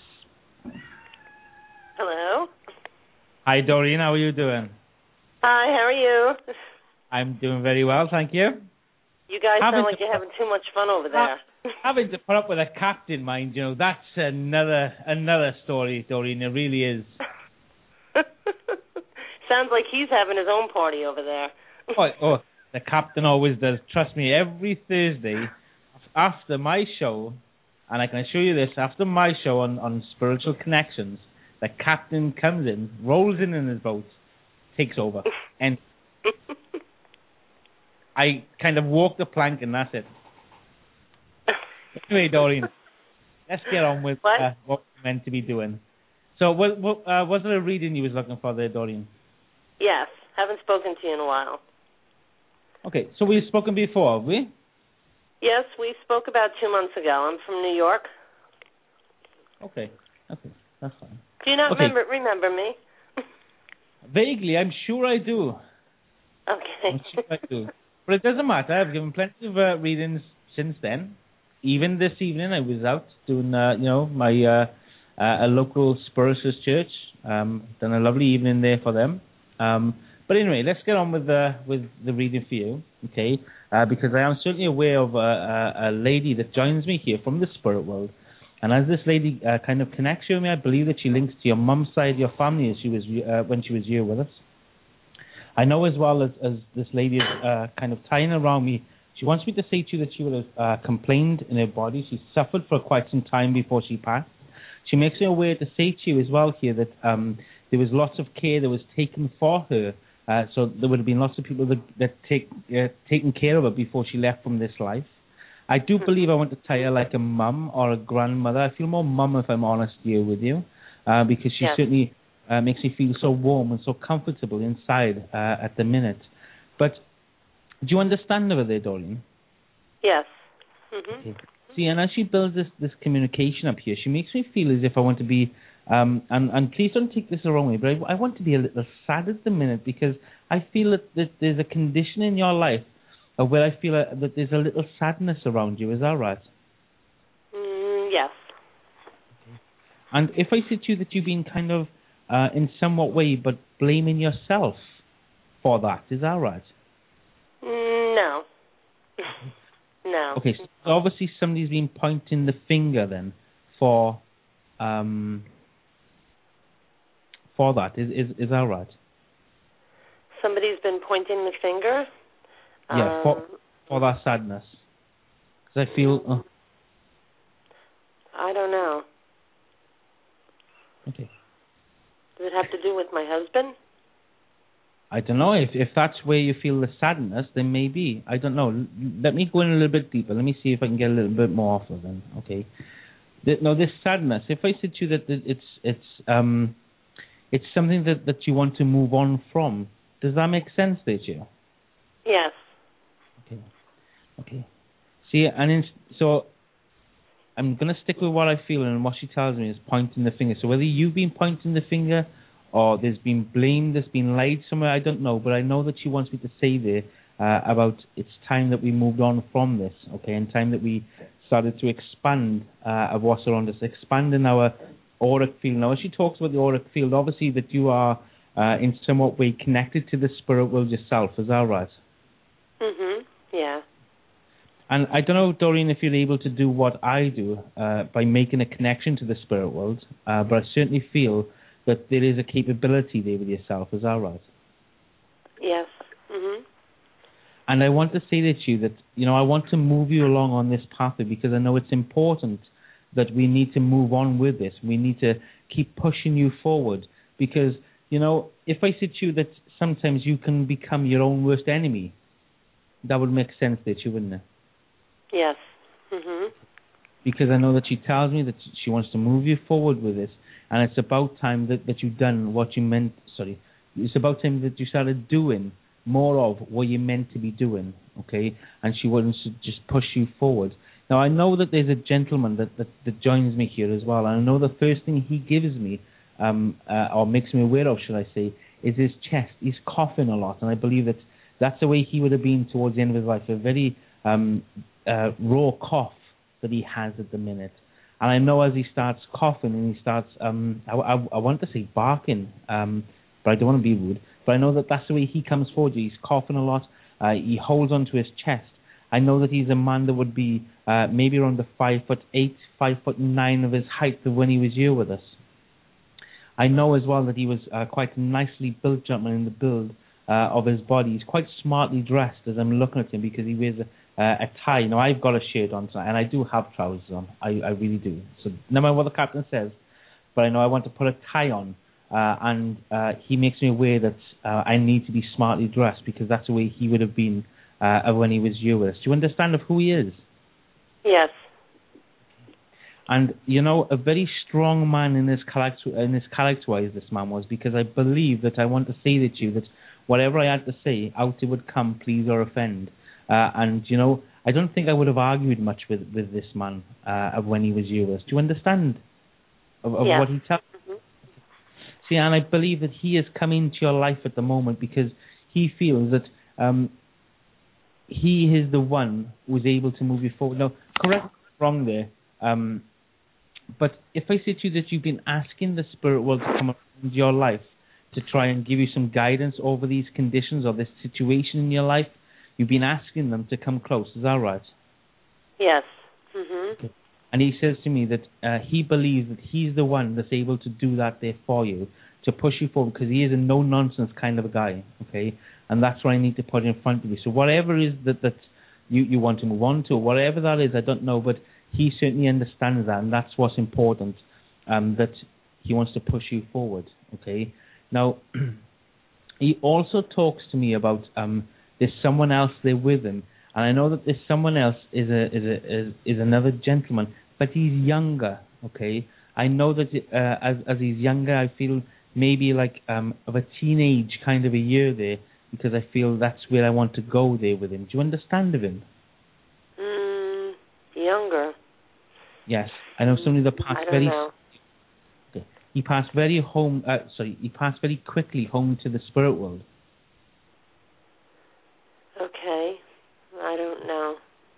Hello. Hi, Doreen. How are you doing? Hi, how are you? I'm doing very well, thank you. You guys Having sound like to- you're having too much fun over there. Having to put up with a captain, mind you, that's another another story, Doreen. It really is. Sounds like he's having his own party over there. Oh, oh the captain always does. Trust me, every Thursday after my show, and I can assure you this, after my show on, on Spiritual Connections, the captain comes in, rolls in in his boat, takes over. And I kind of walk the plank and that's it. Anyway, Doreen, let's get on with what, uh, what we're meant to be doing. So what, what, uh, was there a reading you was looking for there, Doreen? Yes. Haven't spoken to you in a while. Okay, so we've spoken before, have we? Yes, we spoke about two months ago. I'm from New York. Okay, okay, that's fine. Do you not okay. remember remember me? Vaguely, I'm sure I do. Okay. I'm sure I do. But it doesn't matter. I've given plenty of uh, readings since then. Even this evening, I was out doing, uh, you know, my uh, uh, a local Spurious church. Um, done a lovely evening there for them. Um, but anyway, let's get on with the with the reading for you, okay? Uh, because I am certainly aware of a, a, a lady that joins me here from the spirit world, and as this lady uh, kind of connects you with me, I believe that she links to your mum's side, your family, as she was uh, when she was here with us. I know as well as, as this lady is uh, kind of tying around me. She wants me to say to you that she would have uh, complained in her body. She suffered for quite some time before she passed. She makes me aware to say to you as well here that um, there was lots of care that was taken for her. Uh, so there would have been lots of people that, that take uh, taken care of her before she left from this life. I do believe I want to tie her like a mum or a grandmother. I feel more mum, if I'm honest here with you, uh, because she yes. certainly uh, makes me feel so warm and so comfortable inside uh, at the minute. But do you understand her there, Doreen? Yes. Mm-hmm. Okay. See, and as she builds this, this communication up here, she makes me feel as if I want to be, um, and, and please don't take this the wrong way, but I, I want to be a little sad at the minute because I feel that, that there's a condition in your life where I feel a, that there's a little sadness around you. Is that right? Mm, yes. Okay. And if I said to you that you've been kind of, uh, in somewhat way, but blaming yourself for that, is that right? Mm, no. No. Okay, so obviously somebody's been pointing the finger then for um, for that. Is is is that right? Somebody's been pointing the finger? Yeah, um, for for that sadness. Because I feel. Uh, I don't know. Okay. Does it have to do with my husband? I don't know. If if that's where you feel the sadness, then maybe. I don't know. L- let me go in a little bit deeper. Let me see if I can get a little bit more off of them. Okay. The, no, this sadness. If I said to you that it's it's um, it's something that, that you want to move on from, does that make sense to you? Yes. Okay. Okay. See, and in, so I'm gonna stick with what I feel, and what she tells me is pointing the finger. So whether you've been pointing the finger, or there's been blame, there's been lied somewhere, I don't know, but I know that she wants me to say there uh, about it's time that we moved on from this, okay, and time that we started to expand uh, of what's around us, expand in our auric field. Now, as she talks about the auric field, obviously that you are uh, in somewhat way connected to the spirit world yourself, is that right? Mm-hmm, yeah. And I don't know, Doreen, if you're able to do what I do uh, by making a connection to the spirit world, uh, but I certainly feel that there is a capability there with yourself. Is that right? Yes. Mm-hmm. And I want to say that to you that, you know, I want to move you along on this pathway because I know it's important that we need to move on with this. We need to keep pushing you forward because, you know, if I said to you that sometimes you can become your own worst enemy, that would make sense there to you, wouldn't it? Yes. Mm-hmm. Because I know that she tells me that she wants to move you forward with this. And it's about time that, that you've done what you meant, sorry, it's about time that you started doing more of what you meant to be doing, okay? And she wants to just push you forward. Now, I know that there's a gentleman that, that, that joins me here as well, and I know the first thing he gives me, um, uh, or makes me aware of, should I say, is his chest. He's coughing a lot, and I believe that that's the way he would have been towards the end of his life, a very um, uh, raw cough that he has at the minute. And I know as he starts coughing and he starts, um, I, I, I want to say barking, um, but I don't want to be rude. But I know that that's the way he comes forward. He's coughing a lot. Uh, he holds onto his chest. I know that he's a man that would be uh, maybe around the five foot eight, five foot nine of his height of when he was here with us. I know as well that he was uh, quite a nicely built gentleman in the build, uh, of his body. He's quite smartly dressed as I'm looking at him because he wears a, uh, a tie. Now, I've got a shirt on, and I do have trousers on. I, I really do. So no matter what the captain says, but I know I want to put a tie on. Uh, and uh, he makes me aware that uh, I need to be smartly dressed because that's the way he would have been uh, when he was here with us. Do you understand of who he is? Yes. And, you know, a very strong man in his character, in his character-wise, this man was, because I believe that I want to say to you that whatever I had to say, out it would come, please or offend. Uh, and, you know, I don't think I would have argued much with, with this man uh, when he was here with us. Do you understand of, of yes. what he tells? See, and I believe that he has come into your life at the moment because he feels that um, he is the one who is able to move you forward. Now, correct me if I'm wrong there, um, but if I say to you that you've been asking the spirit world to come into your life to try and give you some guidance over these conditions or this situation in your life, you've been asking them to come close. Is that right? Yes. Mm-hmm. Okay. And he says to me that uh, he believes that he's the one that's able to do that there for you, to push you forward, because he is a no-nonsense kind of a guy, okay? And that's what I need to put in front of you. So whatever it is that, that you, you want to move on to, whatever that is, I don't know, but he certainly understands that, and that's what's important, um, that he wants to push you forward, okay? Now, he also talks to me about um, there's someone else there with him, and I know that this someone else is a is a is, is another gentleman, but he's younger. Okay, I know that uh, as as he's younger, I feel maybe like um of a teenage kind of a year there, because I feel that's where I want to go there with him. Do you understand of him? Mm, younger. Yes, I know somebody that passed I don't very. know. Okay. He passed very home. Uh, sorry, he passed very quickly home to the spirit world. Okay. I don't know.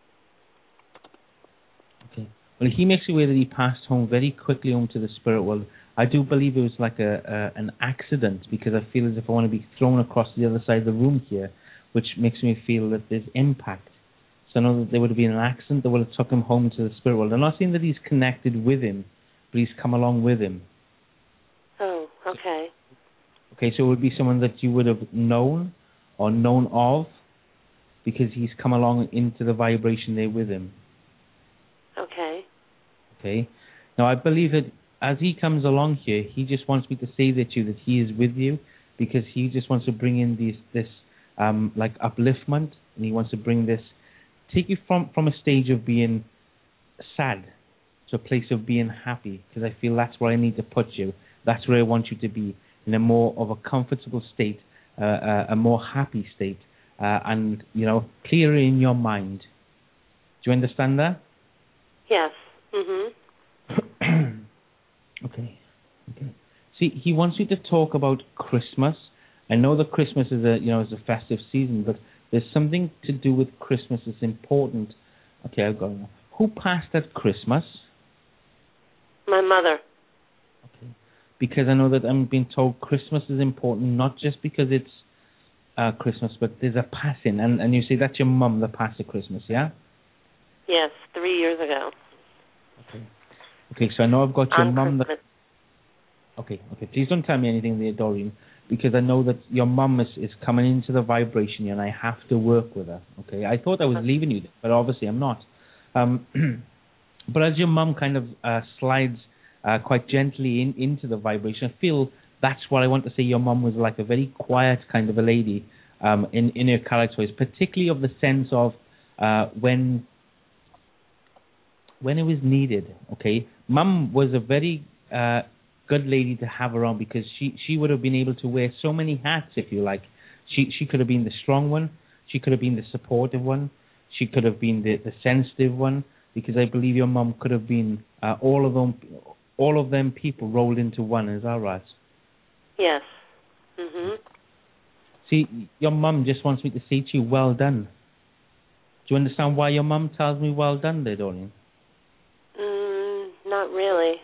Okay. Well, he makes it aware that he passed home very quickly home to the spirit world. I do believe it was like a, a an accident, because I feel as if I want to be thrown across the other side of the room here, which makes me feel that there's impact. So I know that there would have been an accident that would have took him home to the spirit world. I'm not saying that he's connected with him, but he's come along with him. Oh, okay. Okay, so it would be someone that you would have known or known of, because he's come along into the vibration there with him. Okay. Okay. Now, I believe that as he comes along here, he just wants me to say that to you that he is with you, because he just wants to bring in this, this um, like upliftment, and he wants to bring this, take you from, from a stage of being sad to a place of being happy, because I feel that's where I need to put you. That's where I want you to be, in a more of a comfortable state, uh, uh, a more happy state. Uh, and, you know, clearer in your mind. Do you understand that? Yes. Mhm. Okay. Okay. See, he wants you to talk about Christmas. I know that Christmas is a, you know, is a festive season, but there's something to do with Christmas that's important. Okay, I've got it now. Who passed at Christmas? My mother. Okay. Because I know that I'm being told Christmas is important, not just because it's Uh, Christmas, but there's a passing, and, and you say that's your mum that passed at Christmas, yeah? Yes, three years ago. Okay. Okay, so I know I've got your On mum that... Christmas. Okay, okay, please don't tell me anything there, Doreen, because I know that your mum is, is coming into the vibration and I have to work with her, okay? I thought I was leaving you, but obviously I'm not. Um, but as your mum kind of uh, slides uh, quite gently in, into the vibration, I feel... That's what I want to say. Your mum was like a very quiet kind of a lady um, in, in her character, particularly of the sense of uh, when when it was needed, okay? Mum was a very uh, good lady to have around, because she, she would have been able to wear so many hats, if you like. She she could have been the strong one. She could have been the supportive one. She could have been the, the sensitive one, because I believe your mum could have been uh, all of them, all of them people rolled into one. Is that right? Yes. Mhm. See, your mum just wants me to say to you, well done. Do you understand why your mum tells me well done there, Doreen? Mm, not really.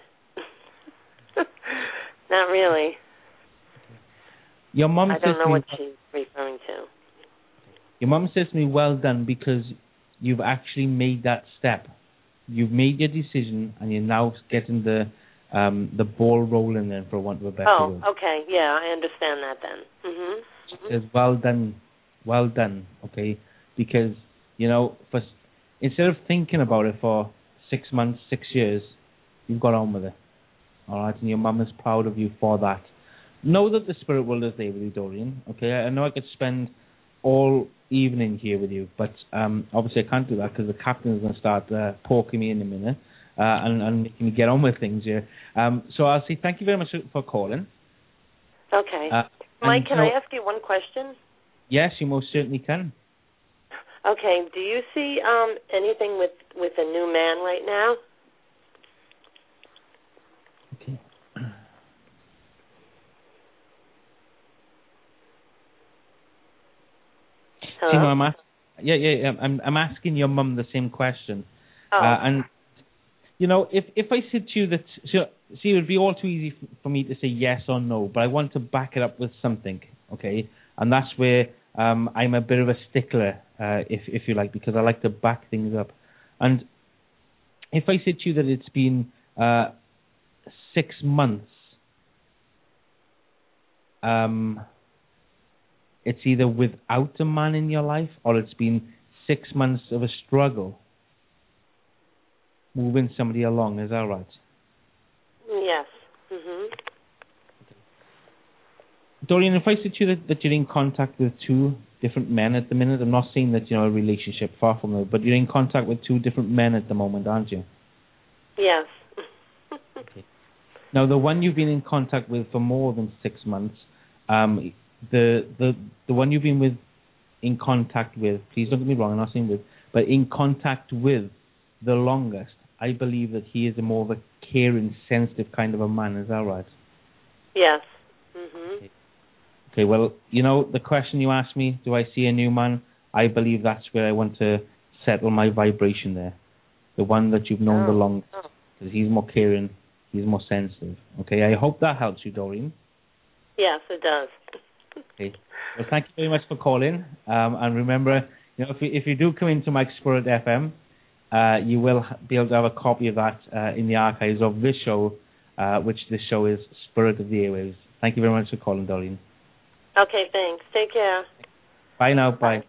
Not really. Your mum I says don't to know me, what she's referring to. Your mum says to me, well done, because you've actually made that step. You've made your decision, and you're now getting the um, the ball rolling then, for want of a better Oh, word. okay. Yeah, I understand that then. Mhm. Mm-hmm. says, well done, well done, okay? Because, you know, for instead of thinking about it for six months, six years, you've got on with it, all right? And your mum is proud of you for that. Know that the spirit world is there with you, Doreen, okay? I know I could spend all evening here with you, but um, obviously I can't do that because the captain is going to start uh, poking me in a minute uh, and, and making me get on with things here. Um, so I'll say thank you very much for calling. Okay. Uh, Mike, can no, I ask you one question? Yes, you most certainly can. Okay. Do you see um, anything with, with a new man right now? Okay. Hello? See, no, I'm ask- yeah, yeah, yeah. I'm, I'm asking your mum the same question. Oh. Uh, and, you know, if, if I said to you that, so, see, it would be all too easy f- for me to say yes or no, but I want to back it up with something, okay? And that's where um, I'm a bit of a stickler, uh, if, if you like, because I like to back things up. And if I said to you that it's been uh, six months, um, it's either without a man in your life or it's been six months of a struggle moving somebody along. Is that right? Yes. Mhm. Dorian, if I said to you that, that you're in contact with two different men at the minute, I'm not saying that, you know, a relationship, far from it, but you're in contact with two different men at the moment, aren't you? Yes. Okay. Now, the one you've been in contact with for more than six months, um, the the the one you've been with in contact with, please don't get me wrong, I'm not saying with, but in contact with the longest, I believe that he is a more of a caring, sensitive kind of a man. Is that right? Yes. Mhm. Okay. Okay, well, you know, the question you asked me, do I see a new man? I believe that's where I want to settle my vibration there. The one that you've known oh. the longest. Oh. Because he's more caring, he's more sensitive. Okay, I hope that helps you, Doreen. Yes, it does. Okay. Well, thank you very much for calling. Um, and remember, you know, if you, if you do come into Mike Spirit F M, uh, you will be able to have a copy of that uh, in the archives of this show, uh, which this show is Spirit of the Airwaves. Thank you very much for calling, Doreen. Okay, thanks. Take care. Bye now. Bye.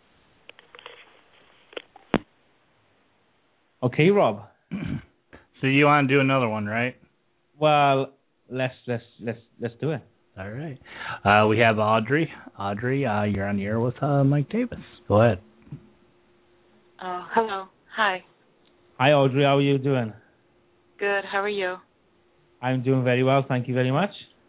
Okay, Rob. So you want to do another one, right? Well, let's let's let's let's do it. All right. Uh, we have Audrey. Audrey, uh, you're on the air with uh, Mike Davis. Go ahead. Oh, hello. Hi. Hi, Audrey. How are you doing? Good. How are you? I'm doing very well. Thank you very much.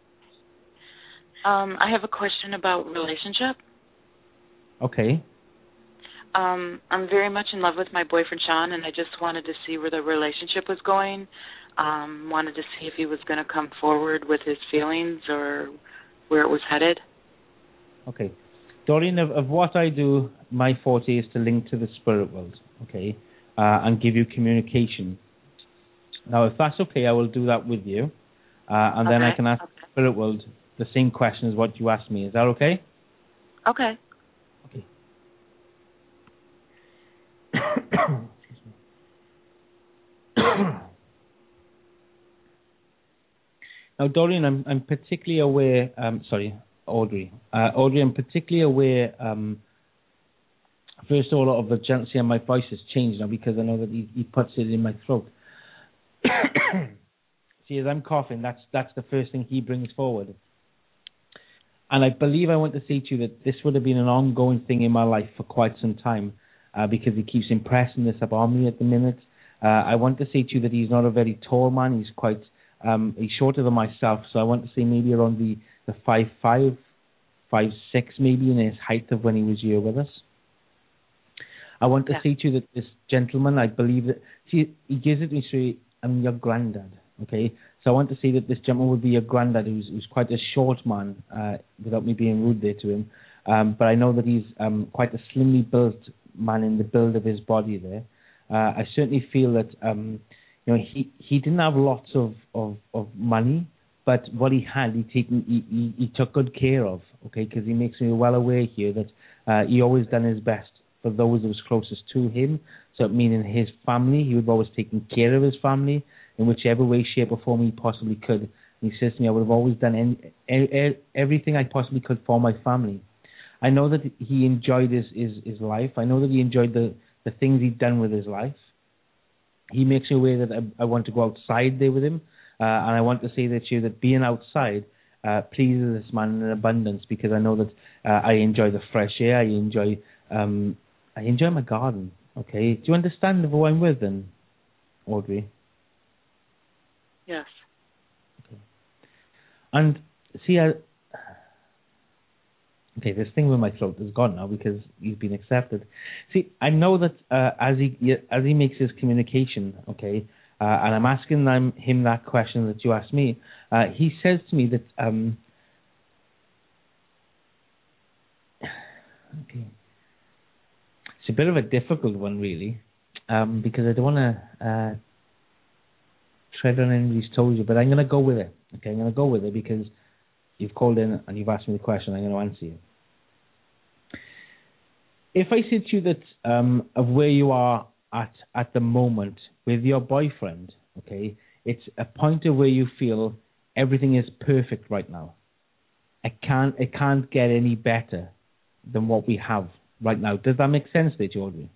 Um, I have a question about relationship. Okay. Um, I'm very much in love with my boyfriend, Sean, and I just wanted to see where the relationship was going. Um, wanted to see if he was going to come forward with his feelings or where it was headed. Okay. Doreen, of, of what I do, my forte is to link to the spirit world, okay, uh, and give you communication. Now, if that's okay, I will do that with you, uh, and then Okay. I can ask Okay. the spirit world the same question as what you asked me. Is that okay? Okay. Okay. Now, Doreen, I'm, I'm particularly aware, um, sorry, Audrey. Uh, Audrey, I'm particularly aware, um, first of all, of the gentleness, and my voice has changed now because I know that he, he puts it in my throat. See, as I'm coughing, that's that's the first thing he brings forward. And I believe I want to say to you that this would have been an ongoing thing in my life for quite some time uh, because he keeps impressing this upon me at the minute. Uh, I want to say to you that he's not a very tall man. He's quite, um, he's shorter than myself. So I want to say maybe around the, the five five, five six maybe in his height of when he was here with us. I want to Yeah. say to you that this gentleman, I believe that, see, he gives it to me straight, I'm your granddad, okay? So I want to say that this gentleman would be your granddad, who's, who's quite a short man, uh, without me being rude there to him. Um, but I know that he's um, quite a slimly built man in the build of his body there. Uh, I certainly feel that, um, you know, he, he didn't have lots of, of, of money, but what he had, he taken he, he, he took good care of, okay? Because he makes me well aware here that uh, he always done his best for those that was closest to him. So meaning his family, he would always taken care of his family in whichever way, shape or form he possibly could. He says to me, I would have always done any, any, everything I possibly could for my family. I know that he enjoyed his, his, his life. I know that he enjoyed the, the things he'd done with his life. He makes me aware that I, I want to go outside there with him. Uh, and I want to say that to you that being outside uh, pleases this man in abundance, because I know that uh, I enjoy the fresh air. I enjoy um, I enjoy my garden. Okay, do you understand who I'm with then, Audrey? Yes. Okay. And see, I, okay, this thing with my throat is gone now because he's been accepted. See, I know that uh, as he as he makes his communication, okay, uh, and I'm asking them, him that question that you asked me. Uh, he says to me that um, okay, it's a bit of a difficult one, really, um, because I don't want to uh, tread on anybody's toes, but I'm going to go with it. Okay, I'm going to go with it because you've called in and you've asked me the question. I'm going to answer you. If I said to you that um, of where you are at at the moment with your boyfriend, okay, it's a point of where you feel everything is perfect right now. It can't it can't get any better than what we have right now. Does that make sense to you, Audrey?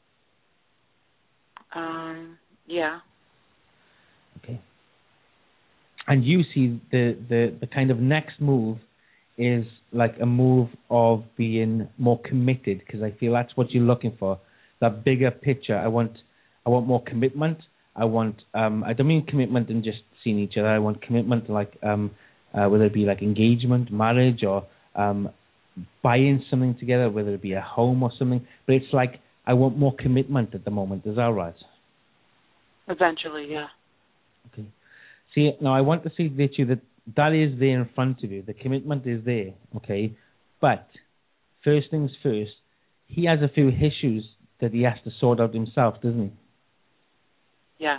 Um. Yeah. Okay. And you see the, the, the kind of next move is like a move of being more committed, because I feel that's what you're looking for. That bigger picture. I want I want more commitment. I want um I don't mean commitment in just seeing each other. I want commitment like um uh, whether it be like engagement, marriage, or um buying something together, whether it be a home or something. But it's like I want more commitment at the moment. Is that right? Eventually, yeah. Okay. See, now I want to say to you that that is there in front of you. The commitment is there, okay? But first things first, he has a few issues that he has to sort out himself, doesn't he? Yes.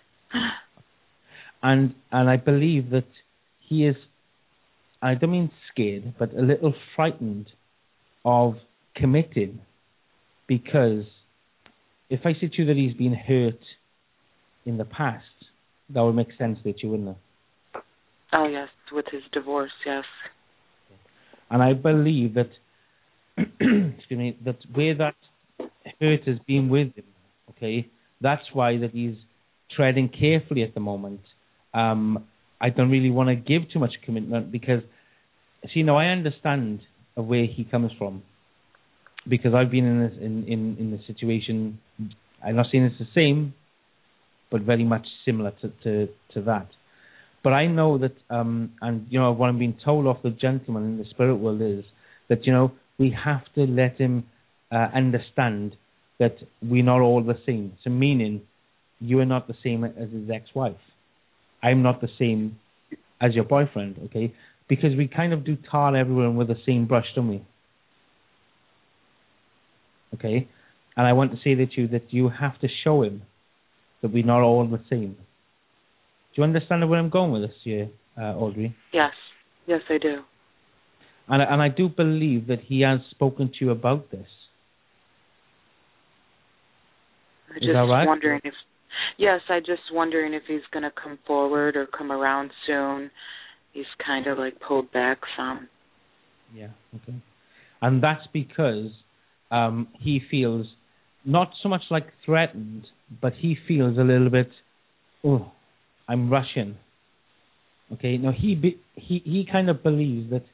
and and I believe that he is, I don't mean scared, but a little frightened of committing, because if I say to you that he's been hurt in the past, that would make sense to you, wouldn't it? Oh, yes, with his divorce, yes. And I believe that, excuse me, that where that hurt has been with him, okay, that's why that he's treading carefully at the moment. Um, I don't really want to give too much commitment because, see, now I understand where he comes from, because I've been in this, in, in, in the situation. I'm not saying it's the same, but very much similar to, to, to that. But I know that, um, and, you know, what I'm being told off the gentleman in the spirit world is that, you know, we have to let him uh, understand that we're not all the same. So meaning, you are not the same as his ex-wife. I'm not the same as your boyfriend, okay? Because we kind of do tar everyone with the same brush, don't we? Okay? And I want to say that you that you have to show him that we're not all the same. Do you understand where I'm going with this here, uh, Audrey? Yes. Yes, I do. And, and I do believe that he has spoken to you about this. I'm Is just that right? wondering if, yes, I'm just wondering if he's going to come forward or come around soon. He's kind of like pulled back some. Yeah, okay. And that's because um, he feels not so much like threatened, but he feels a little bit, oh, I'm rushing. Okay, now he be, he he kind of believes that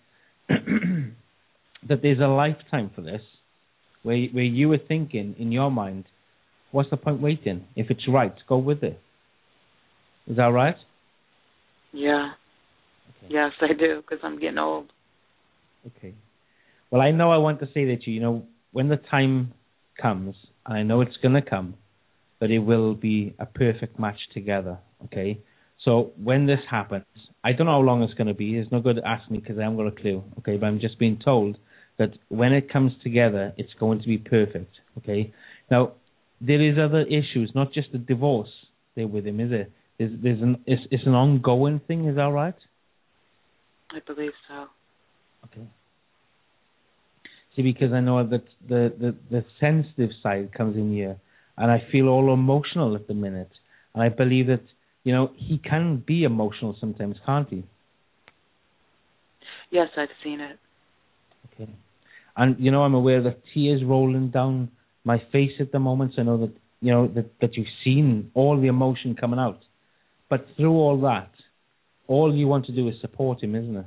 that there's a lifetime for this, where where you were thinking in your mind, what's the point waiting? If it's right, go with it. Is that right? Yeah. Okay. Yes, I do, because I'm getting old. Okay. Well, I know I want to say that to you, you know, when the time comes, and I know it's going to come, that it will be a perfect match together, okay? So when this happens, I don't know how long it's going to be. It's no good to ask me because I haven't got a clue, okay? But I'm just being told that when it comes together, it's going to be perfect, okay? Now, there is other issues, not just the divorce there with him, is it? There's, there's an, it's, it's an ongoing thing, is that right? I believe so. Okay. See, because I know that the, the, the sensitive side comes in here, and I feel all emotional at the minute. And I believe that you know, he can be emotional sometimes, can't he? Yes, I've seen it. Okay. And, you know, I'm aware that tears rolling down my face at the moment. So I know that, you know, that, that you've seen all the emotion coming out. But through all that, all you want to do is support him, isn't it?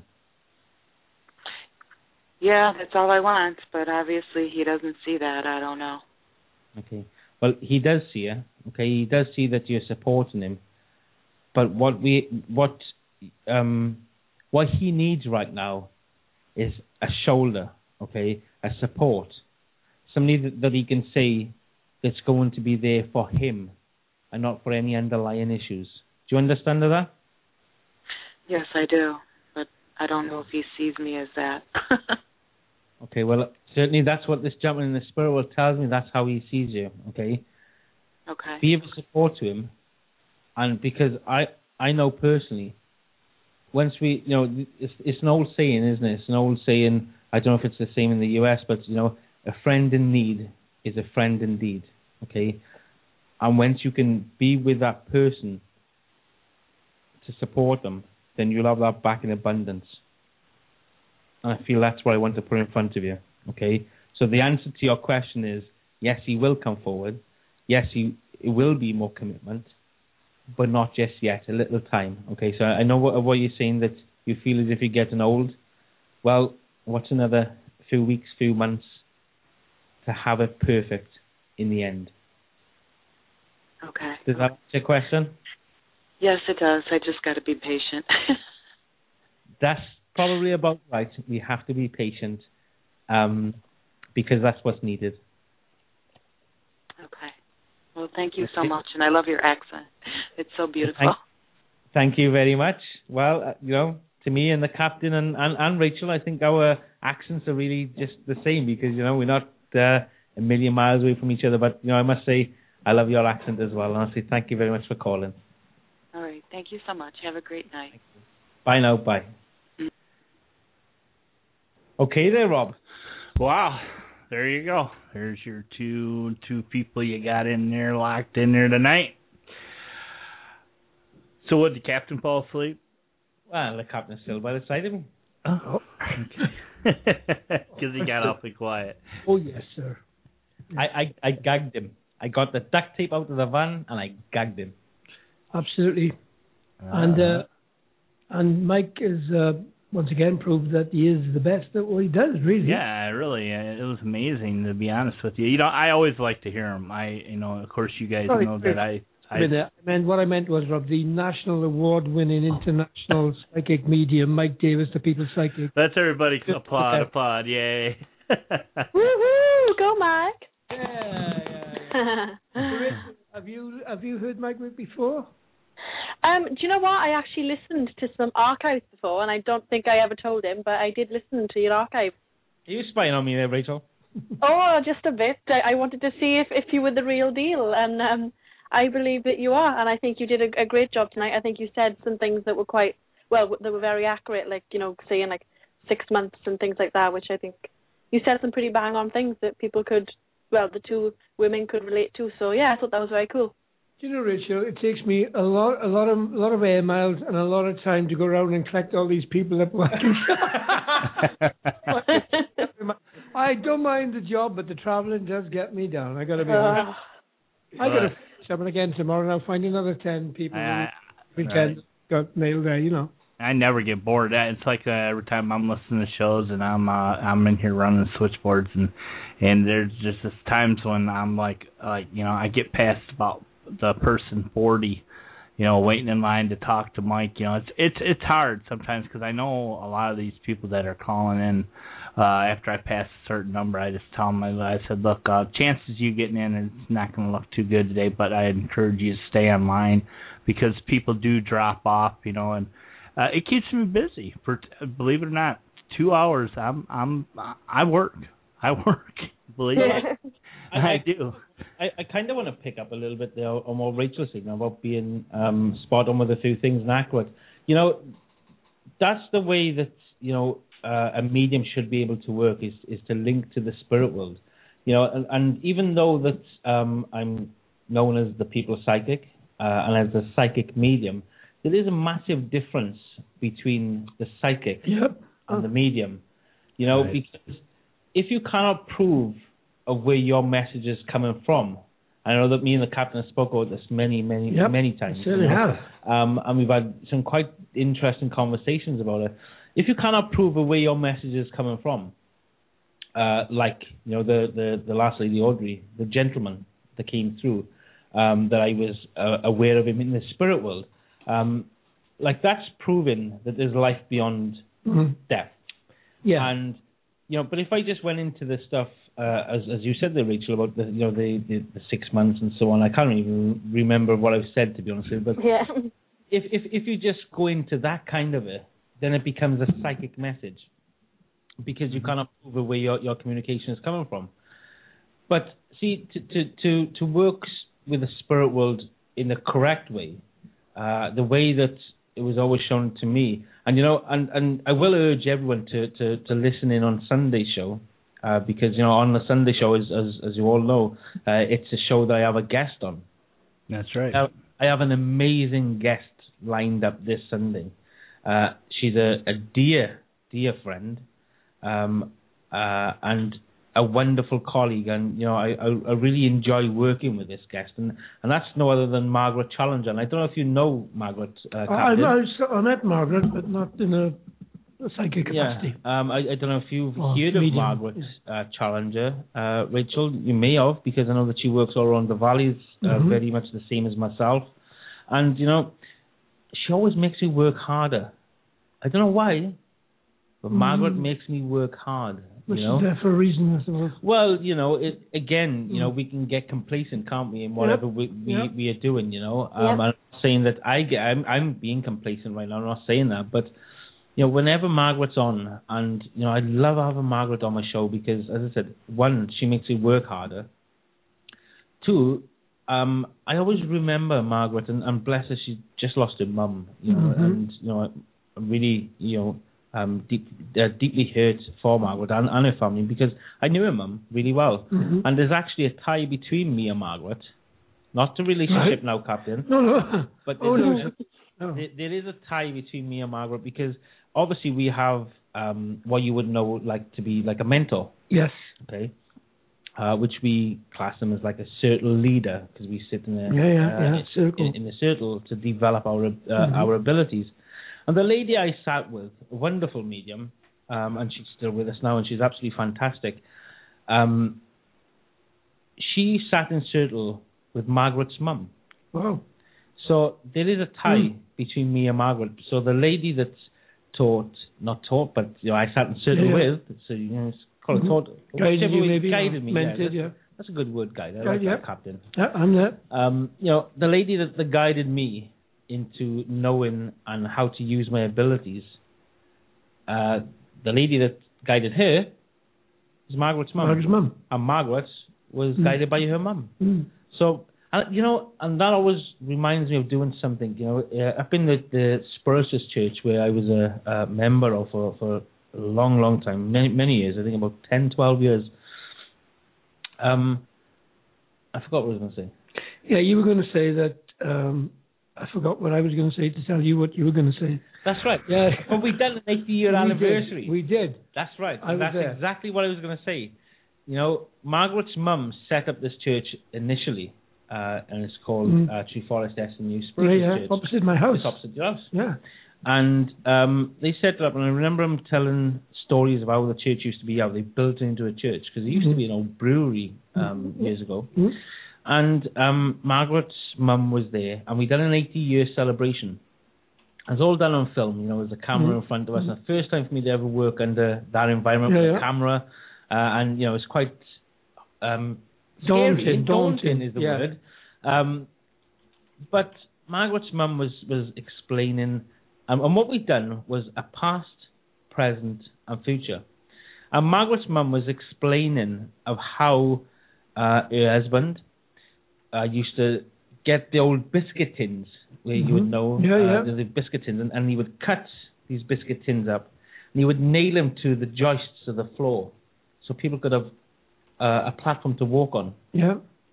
Yeah, that's all I want, but obviously he doesn't see that. I don't know. Okay. Well, he does see you. Okay, he does see that you're supporting him. But what we, what, um, what he needs right now is a shoulder. Okay, a support, somebody that, that he can say that's going to be there for him, and not for any underlying issues. Do you understand that? Yes, I do, but I don't know if he sees me as that. Okay, well, certainly that's what this gentleman in the spirit world tells me. That's how he sees you. Okay. Okay. Be of support to him, and because I I know personally, once we, you know, it's, it's an old saying, isn't it? It's an old saying. I don't know if it's the same in the U S, but, you know, a friend in need is a friend indeed. Okay. And once you can be with that person to support them, then you'll have that back in abundance. And I feel that's what I want to put in front of you. Okay. So the answer to your question is yes, he will come forward. Yes, he it will be more commitment, but not just yet. A little time. Okay. So I know what, what you're saying, that you feel as if you're getting old. Well, what's another few weeks, few months to have it perfect in the end? Okay. Does that answer your question? Yes, it does. I just got to be patient. That's probably about right. We have to be patient, um, because that's what's needed. Okay. Well, thank you so much, and I love your accent. It's so beautiful. Thank, thank you very much. Well, uh, you know, to me and the captain and, and, and Rachel, I think our accents are really just the same, because, you know, we're not uh, a million miles away from each other. But, you know, I must say I love your accent as well. And I say thank you very much for calling. All right. Thank you so much. Have a great night. Bye now. Bye. Mm-hmm. Okay there, Rob. Wow. There you go. There's your two two people you got in there, locked in there tonight. So what, did the captain fall asleep? Well, the captain's still by the side of me. Oh, okay. Because he got awfully quiet. Oh, yes, sir. I, I, I gagged him. I got the duct tape out of the van and I gagged him. Absolutely. Uh, and uh, and Mike is uh, once again proved that he is the best at what he does, really. Yeah, really. Uh, it was amazing, to be honest with you. You know, I always like to hear him. I, you know, of course, you guys Sorry, know that I... I, I mean, I meant, what I meant was, Rob, the national award-winning international psychic medium, Mike Davis, the People's Psychic. Let's everybody applaud, okay. applaud, yay. Woohoo! Go, Mike. Yeah, yeah, yeah. have you have you heard Mike before? Um, do you know what? I actually listened to some archives before, and I don't think I ever told him, but I did listen to your archive. Are you spying on me there, Rachel? Oh, just a bit. I, I wanted to see if, if you were the real deal, and um, I believe that you are, and I think you did a, a great job tonight. I think you said some things that were quite, well, that were very accurate, like, you know, saying like six months and things like that, which I think you said some pretty bang-on things that people could, well, the two women could relate to. So, yeah, I thought that was very cool. Do you know, Rachel, it takes me a lot, a lot of, a lot of air miles and a lot of time to go around and collect all these people that work. I don't mind the job, but the traveling does get me down. I got to be honest. Uh, I got to finish up again tomorrow, and I'll find another ten people. I, weekend right. got nailed there, you know. I never get bored. It's like uh, every time I'm listening to shows and I'm uh, I'm in here running switchboards, and and there's just this times when I'm like like you know I get past about the person forty, you know, waiting in line to talk to Mike. You know, it's it's it's hard sometimes because I know a lot of these people that are calling in. Uh, after I pass a certain number, I just tell them, I, I said, look, uh, chances you getting in, it's not going to look too good today, but I encourage you to stay online because people do drop off, you know, and uh, it keeps me busy. For believe it or not, two hours. I'm I'm I work. I work. Believe it. I, I do. I, I kind of want to pick up a little bit there on what Rachel said about being um, spot on with a few things and accurate. You know, that's the way that you know. Uh, a medium should be able to work is, is to link to the spirit world, you know. And, and even though that um, I'm known as the people's psychic, uh, and as a psychic medium, there is a massive difference between the psychic yep. and the medium. You know, Right. because if you cannot prove of where your message is coming from, I know that me and the captain have spoke about this many, many, Yep. many times. I certainly you know? have. Um, and we've had some quite interesting conversations about it. If you cannot prove where your message is coming from, uh, like you know the, the, the last lady Audrey, the gentleman that came through, um, that I was uh, aware of him in the spirit world, um, like that's proving that there's life beyond Mhm. death. Yeah. And you know, but if I just went into the stuff uh, as as you said there, Rachel, about the you know the, the, the six months and so on, I can't even remember what I've said, to be honest with you. But Yeah. if if if you just go into that kind of it, then it becomes a psychic message because you cannot prove where your your communication is coming from. But see, to to to, to work with the spirit world in the correct way, uh, the way that it was always shown to me, and you know, and, and I will urge everyone to, to, to listen in on Sunday show, uh, because you know on the Sunday show, as as, as you all know, uh, it's a show that I have a guest on. That's right. I, I have an amazing guest lined up this Sunday. Uh, she's a, a dear, dear friend, um, uh, and a wonderful colleague, and you know I, I, I really enjoy working with this guest, and, and that's no other than Margaret Challenger. And I don't know if you know Margaret. Uh, I, Captain. I, I met Margaret, but not in a, a psychic capacity. Yeah, um, I, I don't know if you've Oh, heard of medium, Margaret uh, Challenger, uh, Rachel. You may have, because I know that she works all around the valleys, uh, Mhm. very much the same as myself. And you know, she always makes me work harder. I don't know why, but Mhm. Margaret makes me work hard. Which You know, is there for a reason, I suppose. well, you know, it, again, you know, Mm. we can get complacent, can't we, in whatever Yep. we, we Yep. we are doing. You know, um, Yep. I'm not saying that I get, I'm I'm being complacent right now. I'm not saying that, but you know, whenever Margaret's on, and you know, I love having Margaret on my show because, as I said, one, she makes me work harder. Two, um, I always remember Margaret, and, and bless her, she just lost her mum. You know, Mhm. and you know, I'm really, you know. Um, deep, uh, deeply hurt for Margaret and, and her family because I knew her mum really well, Mhm. and there's actually a tie between me and Margaret, not the relationship Right. now, Captain, No, no. but Oh, there, no. no. there, there is a tie between me and Margaret because obviously we have um, what you would know like to be like a mentor, Yes. okay, uh, which we class them as like a circle leader because we sit in a Yeah, yeah, uh, yeah, in- circle. In, in a circle to develop our uh, Mhm. our abilities. And the lady I sat with, a wonderful medium, um, and she's still with us now, and she's absolutely fantastic. Um, she sat in circle with Margaret's mum. Wow. So there is a tie Mm. between me and Margaret. So the lady that taught, not taught, but you know, I sat in circle Yeah, yeah. with, so you know, it's called Mhm. taught, Guided whichever you way- maybe, or guided me, mentored, yeah, that's, yeah. that's a good word, guide. I Yeah, like yeah. that, Captain. Yeah, I'm there. Um, you know, the lady that, that guided me into knowing and how to use my abilities, uh, the lady that guided her was Margaret's mum. Margaret's mum. And Margaret was Mm. guided by her mum. Mm. So, uh, you know, and that always reminds me of doing something. You know, uh, up in the, the Spursus Church where I was a, a member of for, for a long, long time, many, many years, I think about ten, twelve years. Um, I forgot what I was going to say. Yeah, you were going to say that. Um, I forgot what I was going to say to tell you what you were going to say. That's right. Yeah. But we've done an eighty-year We did. anniversary. We did. That's right. I And was that's there. exactly what I was going to say. You know, Margaret's mum set up this church initially, uh, and it's called Mm. uh, True Forest S M U Yeah, Spursus yeah, Church. opposite my house. It's opposite your house. Yeah. And um, they set it up, and I remember them telling stories of how the church used to be, how they built it into a church, because it used to be an old brewery um, years ago. Mm. And um, Margaret's mum was there, and we done an eighty-year celebration. It was all done on film, you know, there's a camera Mm. in front of us. And the first time for me to ever work under that environment Yeah, with yeah. a camera, uh, and, you know, it's quite um, Daunting, scary. daunting, is the yeah. word. Um, but Margaret's mum was, was explaining, um, and what we'd done was a past, present, and future. And Margaret's mum was explaining of how uh, her husband uh, used to get the old biscuit tins, where you would Mhm. know Yeah, uh, yeah. the, the biscuit tins, and, and he would cut these biscuit tins up, and he would nail them to the joists of the floor, so people could have uh, a platform to walk on. Yeah.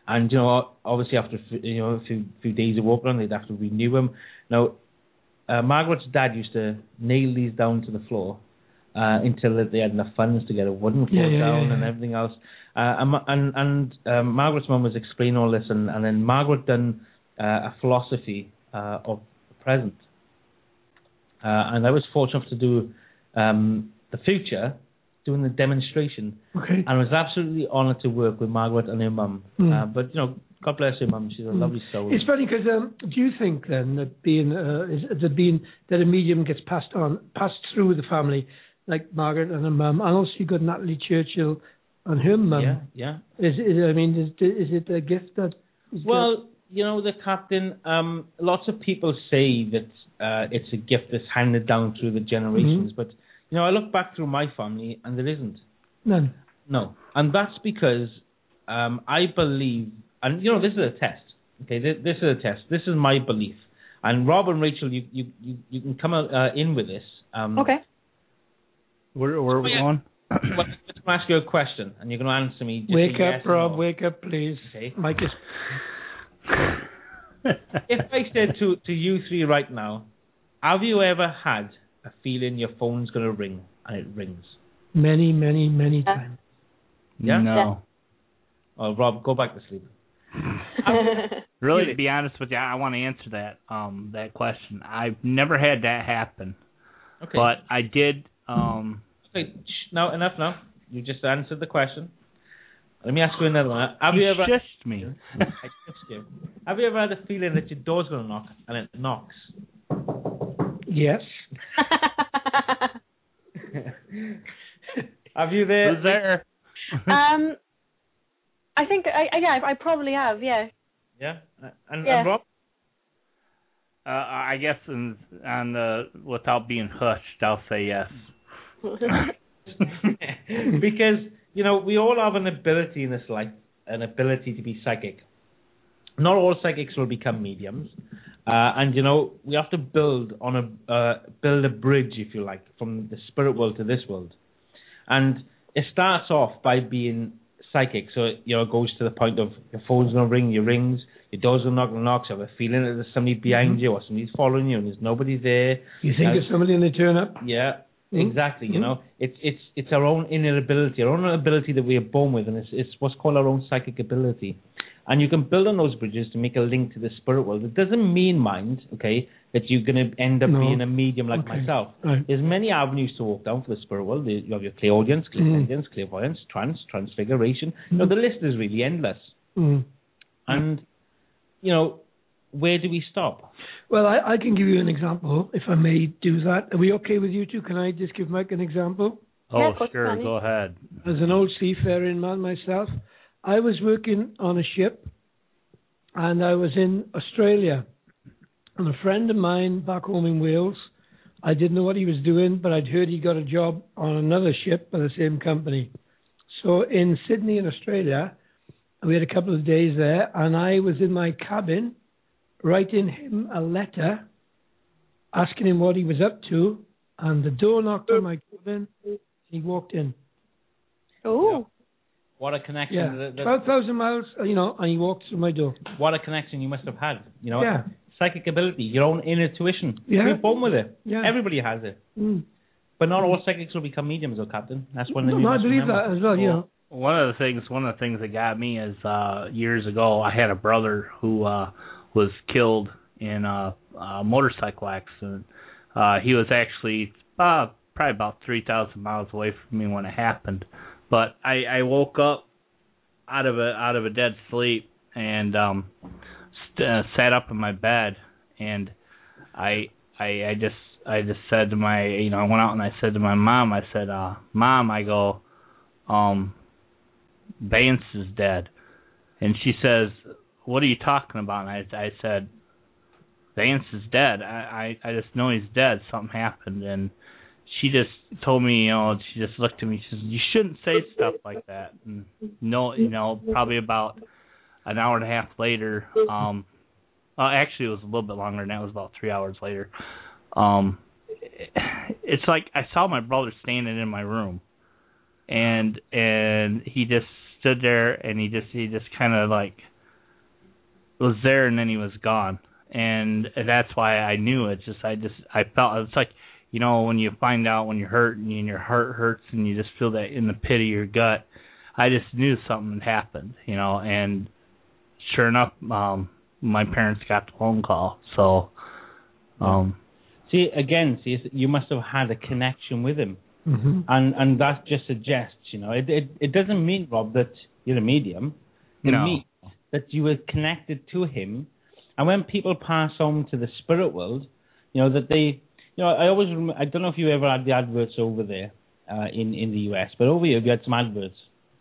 and you know, obviously after you know a few, few days of working on, they'd have to renew them. Now, uh, Margaret's dad used to nail these down to the floor uh, until they had enough funds to get a wooden floor Yeah, yeah, down yeah, yeah. and everything else. Uh, and and, and um, Margaret's mum was explaining all this, and, and then Margaret done uh, a philosophy uh, of the present. Uh, and I was fortunate to do um, the future, doing the demonstration, Okay. and I was absolutely honoured to work with Margaret and her mum. Mm. Uh, but you know, God bless her mum; she's a Mm. lovely soul. It's funny because um, do you think then that being uh, is that being that a medium gets passed on, passed through the family, like Margaret and her mum, and also you got Natalie Churchill and her mum. Yeah, yeah. Is, is I mean, is, is it a gift that? Is Well, you know, the captain. Um, lots of people say that uh, it's a gift that's handed down through the generations, Mhm. but you know, I look back through my family, and there isn't. there none? No, and that's because um, I believe, and you know, this is a test. Okay, this, this is a test. This is my belief. And Rob and Rachel, you you you, you can come out, uh, in with this. Um, Okay. Where where are we going? Well, I'm going to ask you a question, and you're going to answer me. Just Wake a up, yes or Rob. no. Wake up, please. Okay. Mike is. If I said to to you three right now, have you ever had a feeling your phone's going to ring and it rings? Many, many, many times. Yeah? No. Oh, Rob, go back to sleep. Really, to be honest with you, I want to answer that um that question. I've never had that happen, Okay. but I did. Um, Okay, shh, no, enough now. You just answered the question. Let me ask you another one. Have you ever? shushed me. I shushed you. Have you ever had a feeling that your door's going to knock and it knocks? Yes. Have you there? Who's there? um, I think I, I yeah I probably have yeah. Yeah. Uh, And, Yeah. and Rob? Uh, I guess in, on the without being hushed, I'll say yes. Because you know we all have an ability in this life, an ability to be psychic. Not all psychics will become mediums, uh, and you know we have to build on a uh, build a bridge, if you like, from the spirit world to this world. And it starts off by being psychic, so it, you know it goes to the point of your phone's gonna ring, your rings, your door's gonna knock and knocks. You have a feeling that there's somebody behind Mhm. you or somebody's following you, and there's nobody there. You think Uh, there's somebody and they turn up? Yeah. Mm. Exactly, you Mm. know, it's it's it's our own inner ability, our own ability that we are born with, and it's it's what's called our own psychic ability. And you can build on those bridges to make a link to the spirit world. It doesn't mean, mind, okay, that you're going to end up No. being a medium like Okay. myself. Right. There's many avenues to walk down for the spirit world. You have your clairaudience, clairvoyance, clairvoyance, trance, transfiguration. You know, the list is really endless. Mm. And, you know, where do we stop? Well, I, I can give you an example, if I may do that. Are we okay with you two? Can I just give Mike an example? Oh, of course, sure, Sonny. go ahead. As an old seafaring man myself, I was working on a ship, and I was in Australia. And a friend of mine back home in Wales, I didn't know what he was doing, but I'd heard he got a job on another ship by the same company. So in Sydney, in Australia, we had a couple of days there, and I was in my cabin writing him a letter asking him what he was up to, and the door knocked on my cabin. He walked in. Oh. What a connection. Yeah, that- that- twelve thousand miles, you know, and he walked through my door. what a connection you must have had. You know, Yeah. psychic ability, your own inner tuition. Yeah. We're born with it. Yeah. Everybody has it. Mm. But not all psychics will become mediums, though, Captain. That's one thing No, you no, I must believe remember. that as well, you know. One of the things, one of the things that got me is uh, years ago, I had a brother who uh, was killed in a, a motorcycle accident. Uh, he was actually uh, probably about three thousand miles away from me when it happened. But I, I woke up out of a out of a dead sleep and um, st- uh, sat up in my bed, and I I I just I just said to my you know I went out and I said to my mom, I said, uh, Mom, I go, um. Vance is dead. And she says, what are you talking about? And I, I said, Vance is dead. I, I, I just know he's dead. Something happened. And she just told me, you know, she just looked at me. She says, you shouldn't say stuff like that. And no, you know, probably about an hour and a half later, um, well, actually it was a little bit longer than that. It was about three hours later. Um, it's like I saw my brother standing in my room. And and he just stood there, and he just he just kind of like was there and then he was gone, and that's why I knew it. Just I just I felt it's like, you know, when you find out when you're hurt and your heart hurts and you just feel that in the pit of your gut. I just knew something had happened, you know, and sure enough, um, my parents got the phone call. So, um, see again, see you must have had a connection with him, mm-hmm. and and that just suggests, you know, it it, it doesn't mean, Rob, that you're a medium. It no. means that you were connected to him, and when people pass on to the spirit world, you know that they, you know, I always remember, I don't know if you ever had the adverts over there uh, in in the U S, but over here we had some adverts.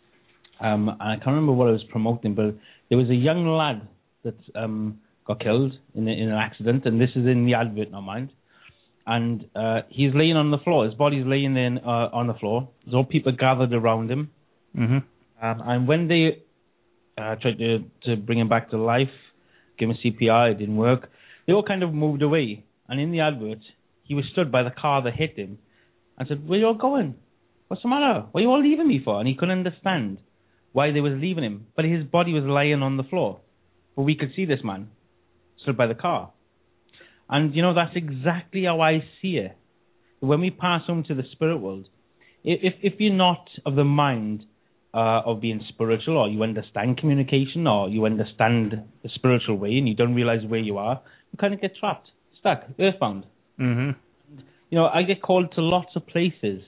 Um, and I can't remember what I was promoting, but there was a young lad that um, got killed in, a, in an accident, and this is in the advert, not mind. And uh, he's laying on the floor. His body's laying there uh, on the floor. There's all people gathered around him. Mm-hmm. Um, and when they uh, tried to, to bring him back to life, give him C P R, it didn't work. They all kind of moved away. And in the advert, he was stood by the car that hit him and said, "Where you all going? What's the matter? What are you all leaving me for?" And he couldn't understand why they was leaving him. But his body was lying on the floor. But we could see this man stood by the car. And, you know, that's exactly how I see it. When we pass on to the spirit world, if if you're not of the mind uh, of being spiritual, or you understand communication, or you understand the spiritual way, and you don't realize where you are, you kind of get trapped, stuck, earthbound. Mm-hmm. You know, I get called to lots of places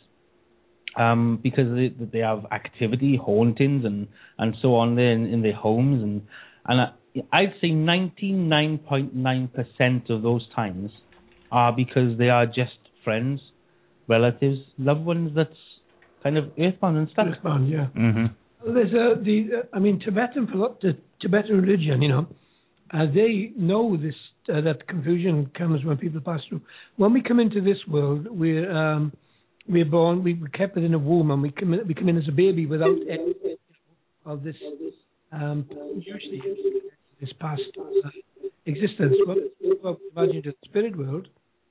um, because they, they have activity, hauntings, and, and so on there in, in their homes. And, and I, I'd say ninety-nine point nine percent of those times are because they are just friends, relatives, loved ones that's kind of earthbound and stuff. Earthbound, yeah. Mm-hmm. There's a, the, uh, I mean, Tibetan, philo- the Tibetan religion, you know, uh, they know this, uh, that confusion comes when people pass through. When we come into this world, we're, um, we're born, we, we're kept within a womb, and we come in, we come in as a baby without any of this, um, usually this past uh, existence. Well, well, imagine the spirit world,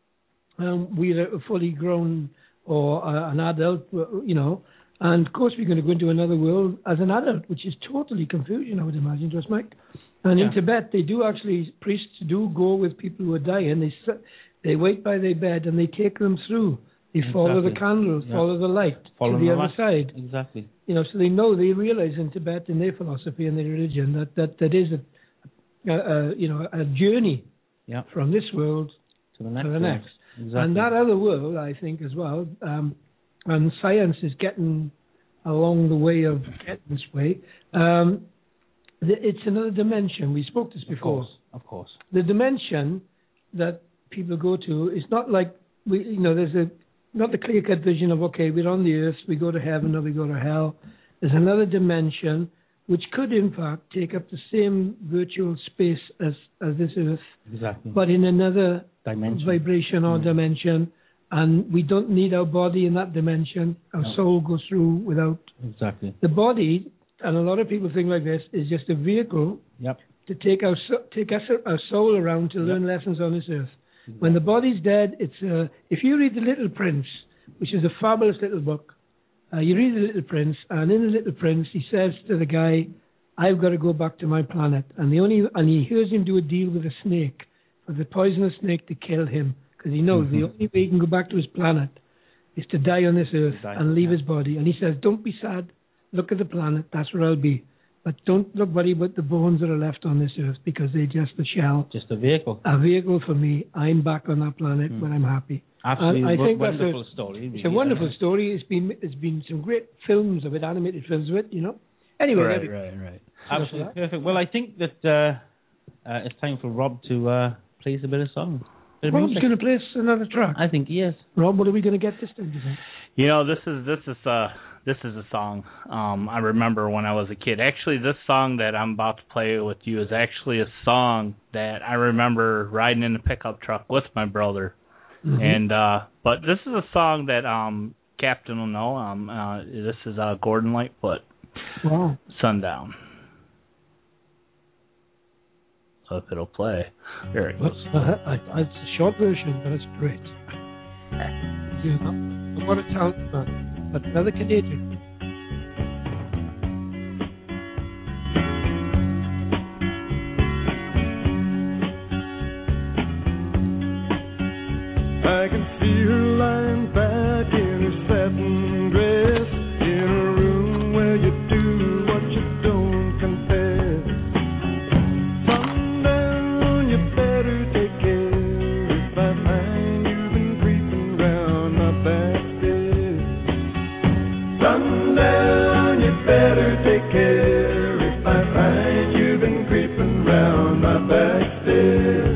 um, we're a fully grown or uh, an adult, you know, and of course we're going to go into another world as an adult, which is totally confusion, I would imagine, to us, Mike. And yeah. in Tibet, they do actually, priests do go with people who are dying. They they wait by their bed and they take them through. They exactly. follow the candle, yeah. follow the light follow to the, the other light. side. Exactly. You know, so they know, they realize in Tibet, in their philosophy and their religion, that that, that is a, a, a you know a journey yeah. from this world to the next. To the next. Exactly. And that other world, I think, as well, um, and science is getting along the way of getting this way. Um, it's another dimension. We spoke this before. Of course, of course. The dimension that people go to is not like we, you know, there's a not the clear-cut vision of okay, we're on the earth, we go to heaven or we go to hell. There's another dimension which could, in fact, take up the same virtual space as as this earth, exactly, but in another dimension, vibration or mm. dimension. And we don't need our body in that dimension. Our no. soul goes through without exactly the body. And a lot of people think like this is just a vehicle yep. to take our take us our soul around to yep. learn lessons on this earth. Exactly. When the body's dead, it's uh, if you read The Little Prince, which is a fabulous little book, uh, you read The Little Prince, and in The Little Prince, he says to the guy, "I've got to go back to my planet," and the only and he hears him do a deal with a snake for the poisonous snake to kill him, because he knows mm-hmm. the only way he can go back to his planet is to die on this earth die, and leave yeah. his body. And he says, "Don't be sad. Look at the planet. That's where I'll be. But don't look worry about the bones that are left on this earth, because they're just a shell. Just a vehicle. A vehicle for me. I'm back on that planet mm. when I'm happy." Absolutely, I think wonderful that's a, story. It's a wonderful yeah. story. It's been it's been some great films of it, animated films of it, you know. Anyway, right, right, right. Absolutely perfect. Well, I think that uh, uh, it's time for Rob to uh, play us a bit of song. Rob's going to play us another track. I think he is. Rob, what are we going to get this time? You know, this is this is uh this is a song um, I remember when I was a kid. Actually, this song that I'm about to play with you is actually a song that I remember riding in the pickup truck with my brother. Mm-hmm. And uh, but this is a song that um, Captain will know. Um, uh, this is uh, Gordon Lightfoot. Wow. Sundown. So if it'll play, there it goes. Uh, it's a short version, but it's great. You know, what a talent, man. But another Canadian. my back stairs.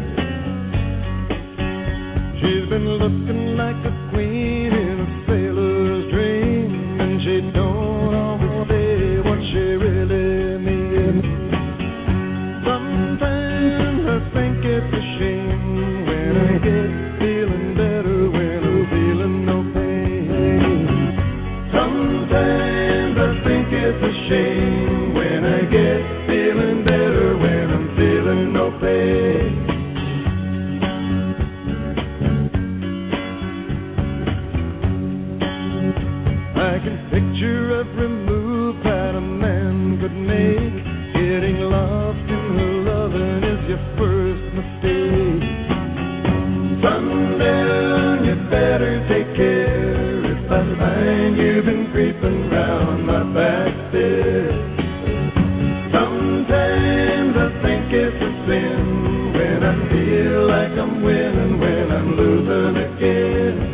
She's been looking like a queen in a sailor's dream, and she don't always say what she really means. Sometimes I think it's a shame when I get feeling better, when I'm feeling no pain. Sometimes I think it's a shame when I get feeling better, when I'm feeling no pain. I can picture every move that a man could make. Getting lost in her loving is your first mistake. Sundown, you better take care if I find you've been creeping round my back stairs. Sometimes I think it's a sin when I feel like I'm winning, when I'm losing again.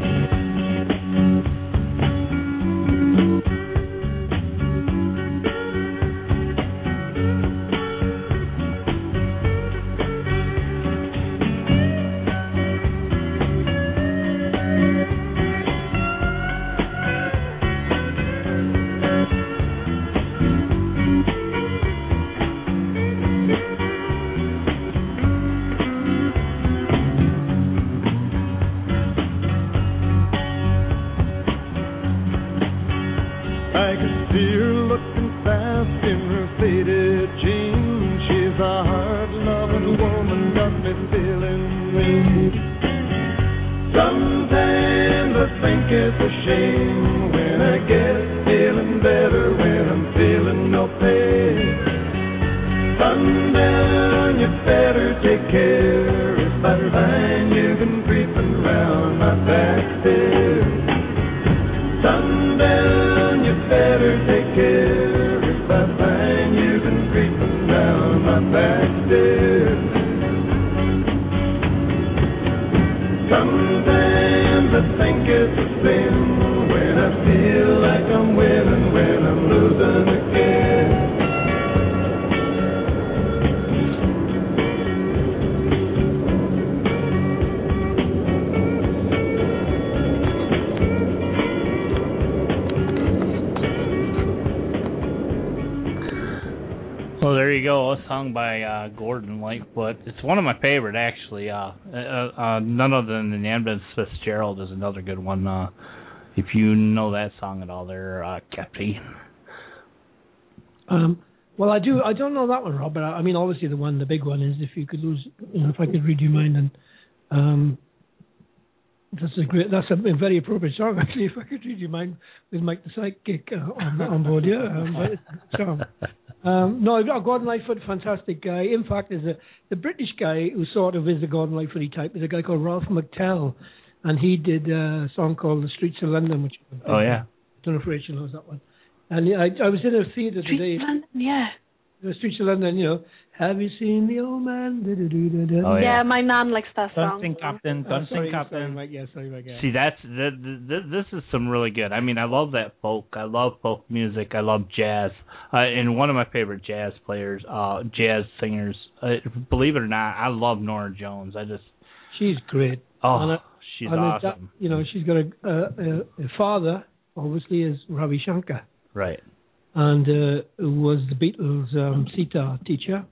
I can see her looking fast in her faded jeans. She's a hard-loving woman, got me feeling weak. Sometimes I think it's a shame when I get feeling better, when I'm feeling no pain. Sundown, you better take care if I find you've been creeping round my back stairs. Sundown, you better take care if I find you've been creeping round my back stairs. Sometimes I think it's a sin when I feel like I'm winning, when I'm losing again. Well, there you go, a song by uh, Gordon Lightfoot. It's one of my favorite, actually. Uh, uh, uh, none other than the Ambulance Fitzgerald is another good one. Uh, if you know that song at all, there, uh, Captain. Um, well, I do. I don't know that one, Rob. But I, I mean, obviously, the one, the big one is "If You Could Lose." You know, if I could read your mind, and um, that's a great. That's a, a very appropriate song, actually. If I could read your mind with Mike the Sidekick uh, on, on board, yeah. Um, but it's a song. Um, no, Gordon Lightfoot, fantastic guy. In fact, is a the British guy who sort of is the Gordon Lightfoot type is a guy called Ralph McTell, and he did a song called "The Streets of London," which oh yeah, I don't know if Rachel knows that one. And I, I was in a theatre today. Streets of London, yeah. The Streets of London, you know. Have you seen the old man? Da, da, da, da, da. Oh, yeah. yeah, my nan likes that song. Dancing Captain, Oh, Dancing sorry, Captain. sorry, Mike, yeah, sorry, Mike, yeah. See, that's th- th- this is some really good. I mean, I love that folk. I love folk music. I love jazz. Uh, and one of my favorite jazz players, uh, jazz singers, uh, believe it or not, I love Norah Jones. I just She's great. oh, And, uh, she's and awesome. That, you know, she's got a, a, a father, obviously, is Ravi Shankar. Right. And uh, who was the Beatles' um, sitar teacher.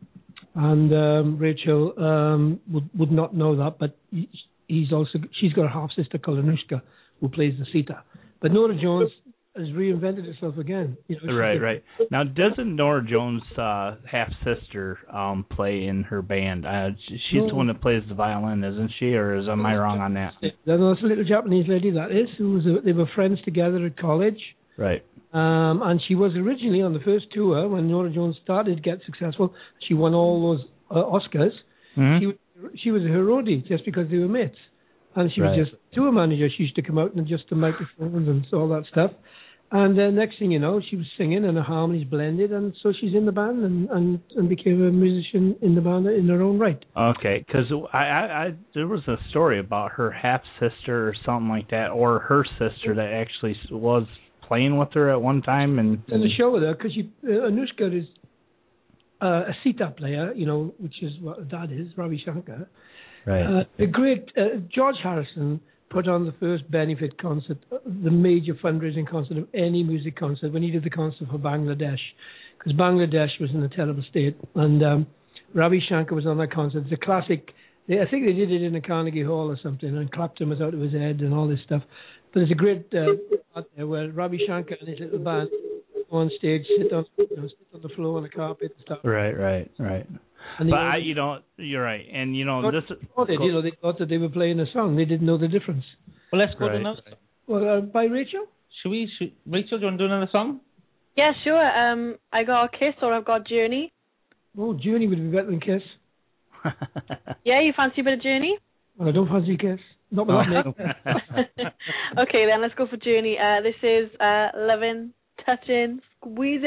And um, Rachel um, would, would not know that, but he, he's also she's got a half sister called Anushka who plays the sitar. But Norah Jones has reinvented herself again. You know, Right, did, right. Now, doesn't Norah Jones' uh, half sister um, play in her band? Uh, she's No. the one that plays the violin, isn't she? Or is am I wrong on that? No, it's a little Japanese lady that is. Who was a, they were friends together at college. Right. Um, and she was originally on the first tour when Norah Jones started to get successful. She won all those uh, Oscars. Mm-hmm. She was she was a roadie just because they were mates, and she Right. was just tour manager. She used to come out and adjust the microphones and all that stuff. And uh, next thing you know, she was singing and her harmonies blended, and so she's in the band and, and, and became a musician in the band in her own right. Okay, because I, I, I, there was a story about her half sister or something like that, or her sister that actually was playing with her at one time, and, There's a show with her because she uh, Anushka is uh, a sitar player, you know, which is what that is, Ravi Shankar. Right. Uh, a great uh, George Harrison put on the first benefit concert, uh, the major fundraising concert of any music concert when he did the concert for Bangladesh, because Bangladesh was in a terrible state, and um, Ravi Shankar was on that concert. It's a classic. They, I think they did it in a Carnegie Hall or something, and Clapton was out of his head and all this stuff. But there's a great uh, part there where Ravi Shankar and his little band go on stage, sit on, you know, sit on the floor on the carpet and stuff. Right, right, right. And but they, I, you know, you're right, and you know, thought, this. thought it, you know, they thought that they were playing a song. They didn't know the difference. Well, let's go right. to another. Well, uh, by Rachel. Should we? Should, Rachel, do you want to do another song? Yeah, sure. Um, I got a Kiss or I've got Journey. Oh, Journey would be better than Kiss. Yeah, you fancy a bit of Journey? Well, I don't fancy Kiss. Not with that name. Okay, then let's go for Journey. Uh, this is uh, Loving, Touching, Squeezing.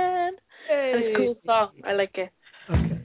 Hey. And it's a cool song. I like it. Okay.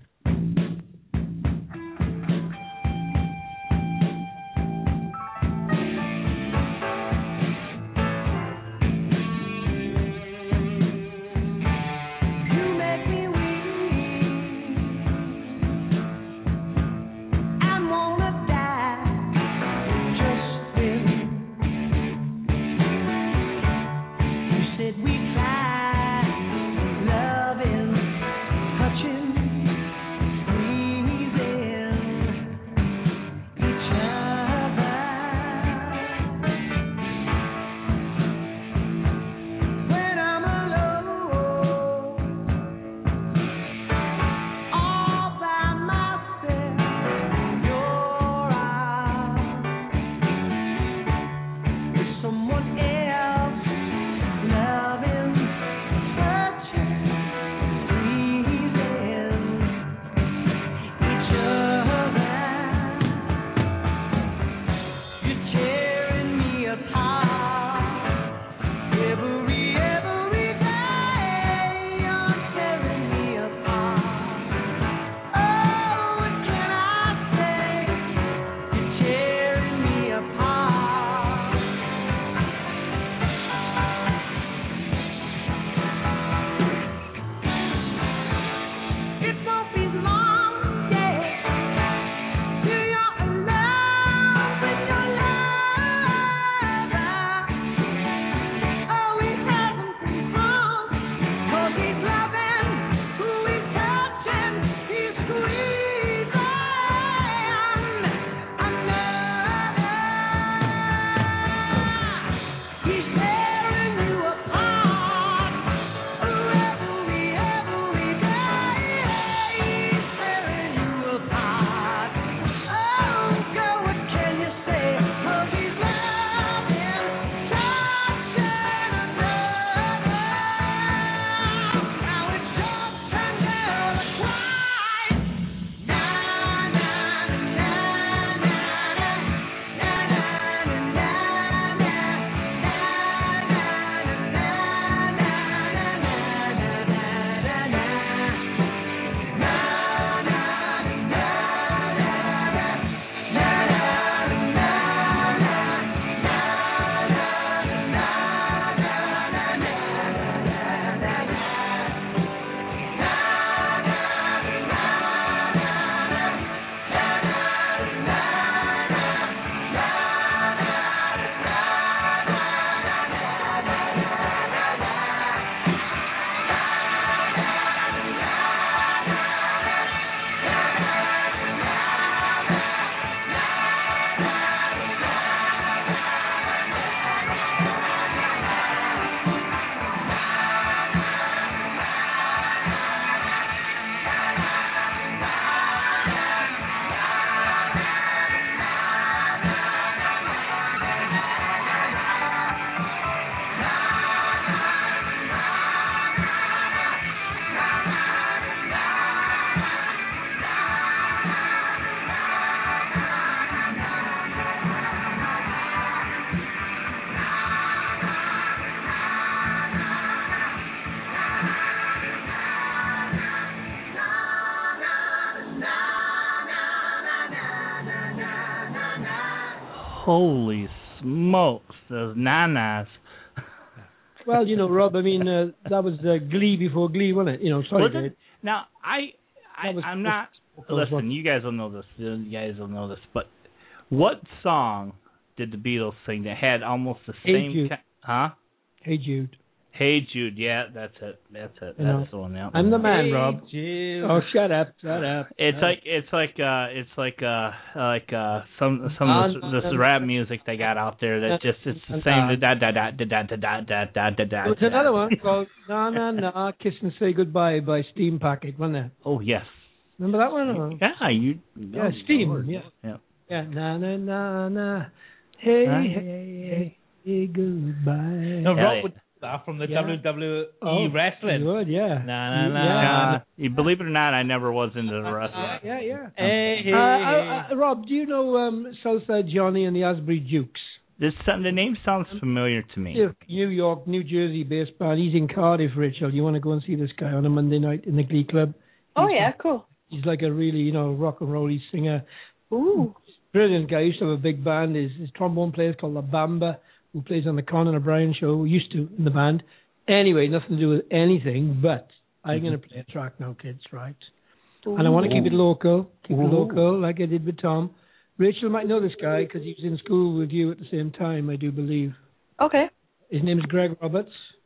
Holy smokes, those nanas. Well, you know, Rob, I mean, uh, that was uh, Glee before Glee, wasn't it? You know, sorry, Was Dave. it? Now, I, I That was- I'm not. that was Listen, you guys will know this. You guys will know this. But what song did the Beatles sing that had almost the Hey same? Jude. Ki- huh? Hey, Jude. Hey Jude. Yeah, that's it. That's it. You That's know, the one. Yeah. I'm the man, Hey, Rob. Jude. Oh, shut up, shut up. It's shut like up. it's like uh it's like uh like uh some some of this, this rap music they got out there that just it's the same da da da da da da da da da da da. There's another one called Na Na Na Kiss and Say Goodbye by Steam Packet, wasn't there? Oh yes. Remember that one? Or? Yeah, you. Yeah, Steam. Yeah. Yeah. Yeah. Na na na na. Hey Huh? hey hey, hey goodbye. No, Yeah, Rob yeah. would that from the Yeah. W W E Oh, wrestling. Good, yeah. Na na na. Yeah. Uh, you believe it or not, I never was into the wrestling. Yeah, yeah, yeah. Hey, hey, Uh, hey. uh, uh, Rob, do you know um, Southside Johnny and the Asbury Dukes? This the name sounds familiar to me. They're New York, New Jersey based band. He's in Cardiff, Rachel. You want to go and see this guy on a Monday night in the Glee Club? Oh He's- yeah, cool. He's like a really, you know, rock and rolly singer. Ooh. Brilliant guy. He used to have a big band. His, his trombone player is called La Bamba, who plays on the Conan O'Brien show. Used to in the band. Anyway, nothing to do with anything, but I'm Mm-hmm. going to play a track now, kids, right? And I want to keep it local, keep Ooh. it local, like I did with Tom. Rachel might know this guy because he was in school with you at the same time, I do believe. Okay. His name is Greg Roberts.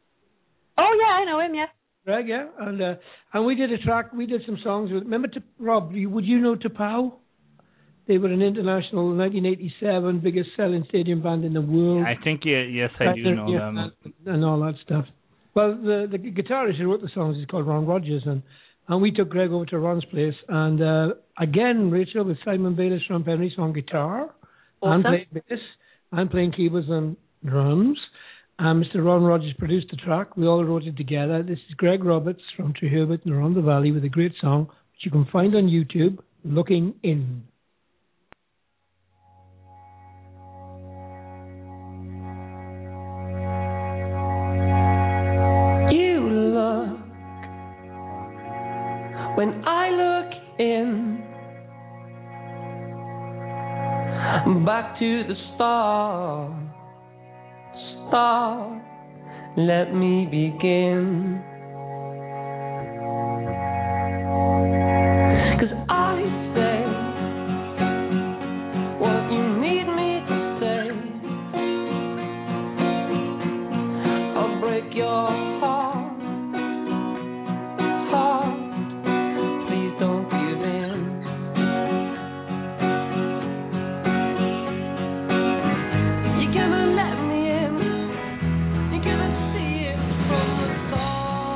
Oh yeah, I know him. Yeah. Greg, yeah, and uh, and we did a track. We did some songs with. Remember, to, Rob? You, would you know Tapao? They were an international nineteen eighty-seven biggest selling stadium band in the world. I think yeah, yes, I do know Yeah, them. And, and all that stuff. Well, the the guitarist who wrote the songs is called Ron Rogers, and and we took Greg over to Ron's place, and uh, again, Rachel with Simon Bayless from Penrith on guitar, and Awesome. playing bass, and playing keyboards and drums. And Mister Ron Rogers produced the track. We all wrote it together. This is Greg Roberts from Treherbert and Around the Valley with a great song, which you can find on YouTube, Looking In. You look when I look in back to the start. Start, let me begin. 'Cause I say what you need me to say. I'll break your heart, heart. Please don't give in. You're gonna let me in. You're gonna see it from the start.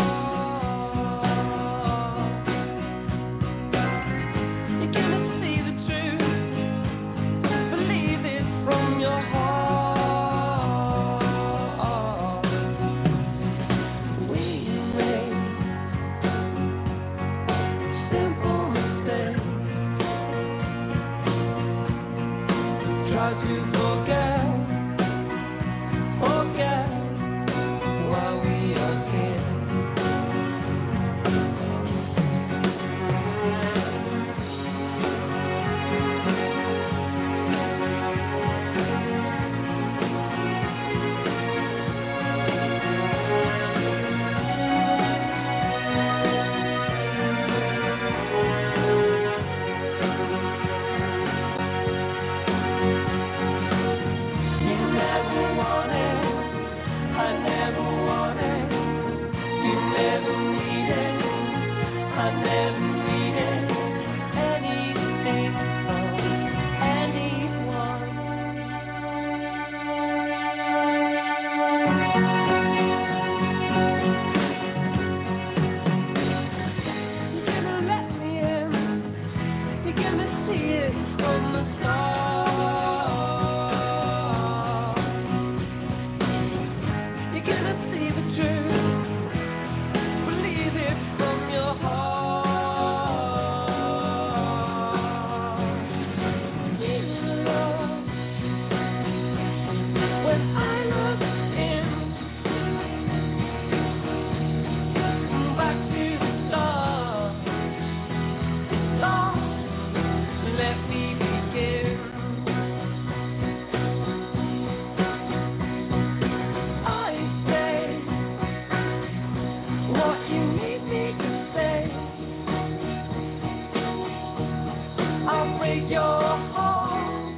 take your home,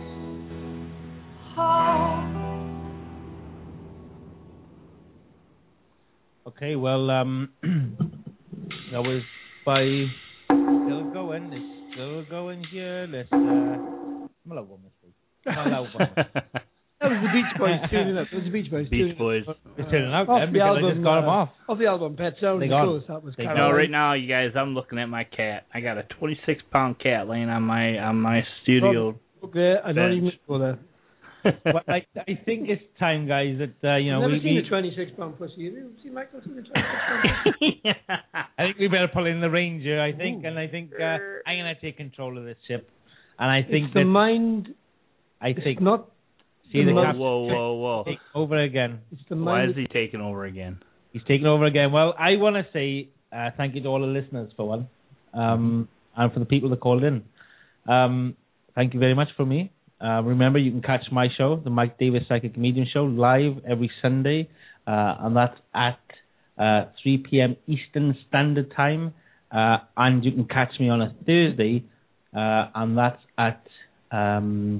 home. Okay, well, um, that was by still going. It's still going here. Let's. Uh, I'm a low one this week. I'm a low one. That was the Beach Boys tuning up. It was the Beach Boys Beach tuning Boys. up. They're turning out Off then the because album, I just got them uh, off. Off the album Pet Sounds They of gone. Course. That was They No, Caroline. right now, you guys, I'm looking at my cat. I got a twenty-six pound cat laying on my on my studio. Okay, I don't bench. even go there. Well, I, I think it's time, guys, that uh, you know I've never we. seen we a twenty-six pound pussy. Have you seen Michael seen a twenty-six pound pussy? I think we better pull in the Ranger. I think, Ooh. and I think uh, I'm gonna take control of this ship. And I think it's that the mind. I think not. See the whoa, captain whoa, whoa, whoa! Take over again. It's the Why mind. is he taking over again? He's taking over again. Well, I want to say uh, thank you to all the listeners for one, um, and for the people that called in. Um, thank you very much for me. Uh, remember, you can catch my show, the Mike Davis Psychic Comedian Show, live every Sunday, uh, and that's at uh, three p.m. Eastern Standard Time. Uh, and you can catch me on a Thursday, uh, and that's at um,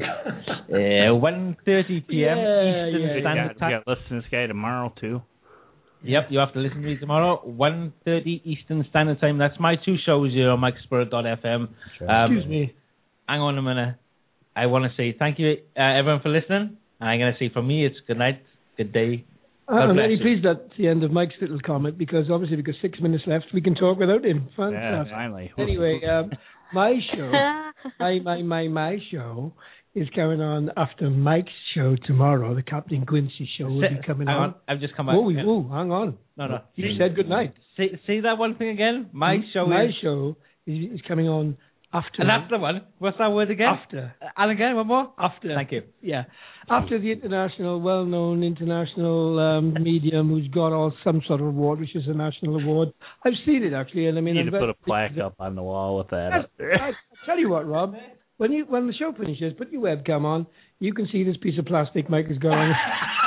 uh, one thirty p.m. Yeah, Eastern yeah. We Standard got, Time. we got listen to this guy tomorrow too. Yep, you have to listen to me tomorrow, one thirty Eastern Standard Time. That's my two shows here on Mike Spirit dot f m. Um, Excuse me. Hang on a minute. I want to say thank you, uh, everyone, for listening. And I'm going to say from me, it's good night, good day. God I'm bless very you. pleased that's the end of Mike's little comment because obviously we've got six minutes left. We can talk without him. Yeah, Fantastic. finally. Anyway, um, my show, my, my, my, my show is coming on after Mike's show tomorrow. The Captain Quincy show will be coming hang on. on. I've just come back. Whoa, whoa, hang on. No, no. You Say- said good night. Say, say that one thing again. My show My is... show is, is coming on after. And that's the one. What's that word again? After. Uh, and again, one more? After. Thank you. Yeah. After the international, well-known international um, medium who's got all some sort of award, which is a national award. I've seen it, actually, and I mean... You need I'm to put very- a plaque up on the wall with that I, up there. I tell you what, Rob, when you when the show finishes, put your webcam on. You can see this piece of plastic Mike has got on.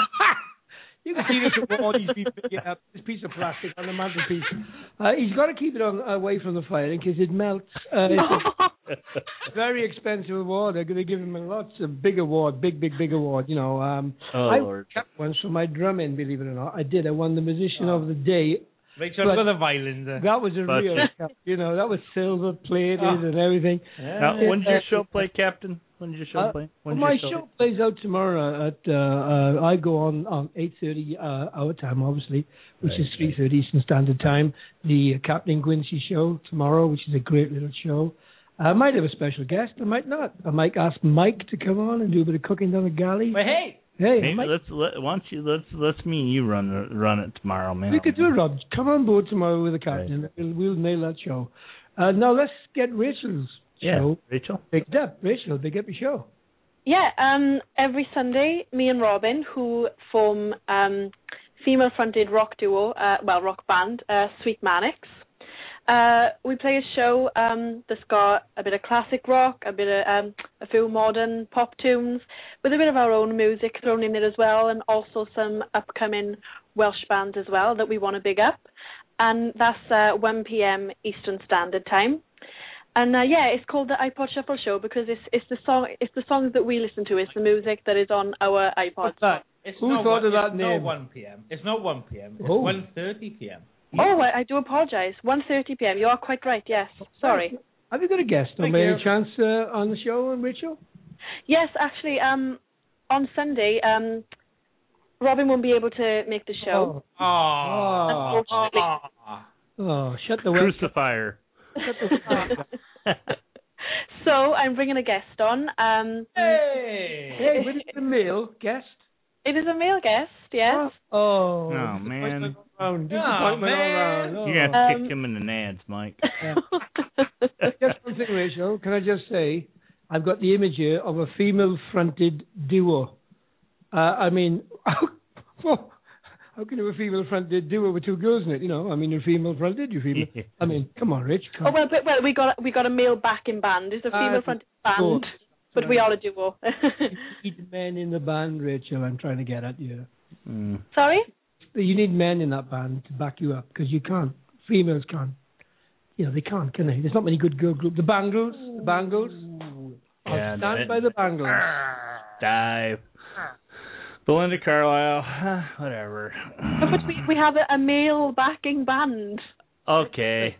You can see this award he's been picking up, this piece of plastic on the mantelpiece. Uh, he's got to keep it on away from the fire because it melts. Uh, it's a very expensive award. They're going to give him a lots of big award, big, big, big award. You know, um, Oh, I Lord. kept one for my drumming, believe it or not. I did. I won the musician of the day. Make sure But- to put the violins in. That was a But- real, you know, that was silver plated Oh. and everything. Now, when's your show play, Captain? When's your show Uh, play? Well, When's my your show plays out tomorrow at uh, uh, I go on on eight thirty uh, our time, obviously, which Right, is three thirty Eastern Standard Time. The uh, Captain Quincy show tomorrow, which is a great little show. I might have a special guest. I might not. I might ask Mike to come on and do a bit of cooking down the galley. But hey, Hey, Hey, Mike, let's let why don't you let's let's me and you run it- run it tomorrow, man. we could do it, Rob. Come on board tomorrow with the captain. We'll, we'll nail that show. Uh, now let's get Rachel's Yeah, show. Rachel. Big up, Rachel. Big up your show. Yeah, um, every Sunday, me and Robin, who form um, female-fronted rock duo, uh, well, rock band, uh, Sweet Manics, uh, we play a show um, that's got a bit of classic rock, a bit of um, a few modern pop tunes, with a bit of our own music thrown in it as well, and also some upcoming Welsh bands as well that we want to big up. And that's uh, one p.m. Eastern Standard Time. And uh, yeah, it's called the iPod Shuffle Show because it's it's the song it's the songs that we listen to. It's the music that is on our iPods. what's that? It's Who not thought one, of that it's name? not one p.m. It's not one p.m. It's Oh. one thirty p.m. Oh, I, I do apologise. one thirty p.m. You are quite right. Yes, sorry. Have you got a guest on Thank by you. any chance uh, on the show, Rachel? Yes, actually, um, on Sunday, um, Robin won't be able to make the show. Oh, Oh, Unfortunately. oh shut the web. Crucifier. So I'm bringing a guest on. Um, Hey! Hey, when is the male guest? it is a male guest. Yes. Oh, Oh, man. disappointment all round. Oh, Disappointment all man. round. Oh. You're gonna have to Um, kick him in the nads, Mike. Just one thing, Rachel. Can I just say, I've got the image here of a female-fronted duo. Uh, I mean, well, how can you have a female-fronted duo with two girls in it? You know, I mean, you're female-fronted, you're female. I mean, come on, Rich. Come Oh well, but, well, we got we got a male backing band. It's a Ah, female-fronted band, cool. but we are a duo. You need men in the band, Rachel. I'm trying to get at you. Mm. Sorry. You need men in that band to back you up because you can't. Females can't. You know, they can't, can they? There's not many good girl groups. The Bangles, the Bangles. I'll Yeah, stand it- by the Bangles. Dive. Belinda Carlisle. Whatever. But we we have a, a male backing band. Okay.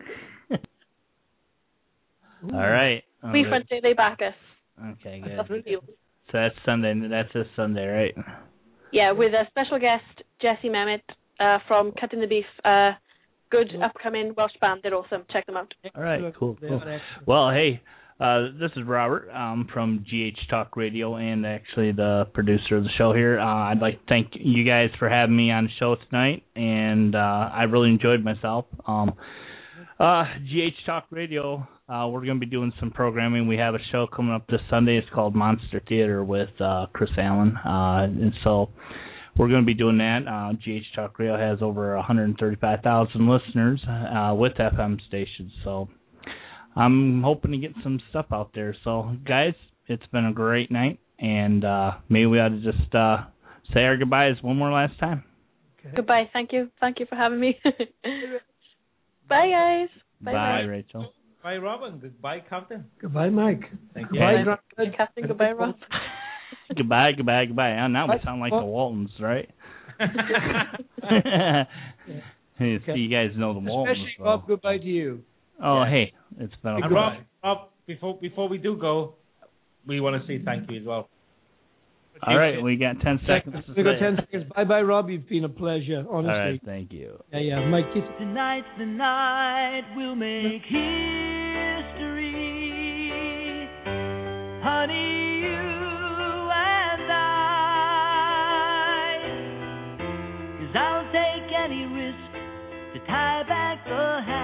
All right. Oh, We good. front day they back us. Okay, good. That's the deal. So that's Sunday. That's this Sunday, right? Yeah, with a special guest, Jesse Mehmet uh, from Cutting the Beef. Uh, good upcoming Welsh band. They're awesome. Check them out. All right, cool, They cool. are excellent. Well, hey, uh, this is Robert um, from G H Talk Radio and actually the producer of the show here. Uh, I'd like to thank you guys for having me on the show tonight, and uh, I really enjoyed myself. Um, uh, G H Talk Radio, uh, we're going to be doing some programming. We have a show coming up this Sunday. It's called Monster Theater with uh, Chris Allen, uh, and so we're going to be doing that. Uh, G H Talk Radio has over one hundred thirty-five thousand listeners uh, with F M stations, so I'm hoping to get some stuff out there. So, guys, it's been a great night, and uh, maybe we ought to just uh, say our goodbyes one more last time. Okay. Goodbye. Thank you. Thank you for having me. Bye, guys. Bye, Bye, Rachel. Bye, Robin. Goodbye, Captain. Goodbye, Mike. Thank you. Goodbye, Yeah. Grant. Bye, Captain. Goodbye, Rob. Goodbye, goodbye, goodbye. Uh, now we Bye. sound like the Waltons, right? Hey, so you guys know the Waltons. Especially so. Rob, goodbye to you. Oh, Yeah. hey, it's been a And Rob, Rob, before before we do go, we want to say thank you as well. All right, we got ten seconds to We got say ten it. seconds. Bye bye, Rob. You've been a pleasure, honestly. All right, thank you. Yeah, yeah. Mike, kiss. Tonight's the night we'll make history. Honey, you and I. 'Cause I'll take any risk to tie back the hands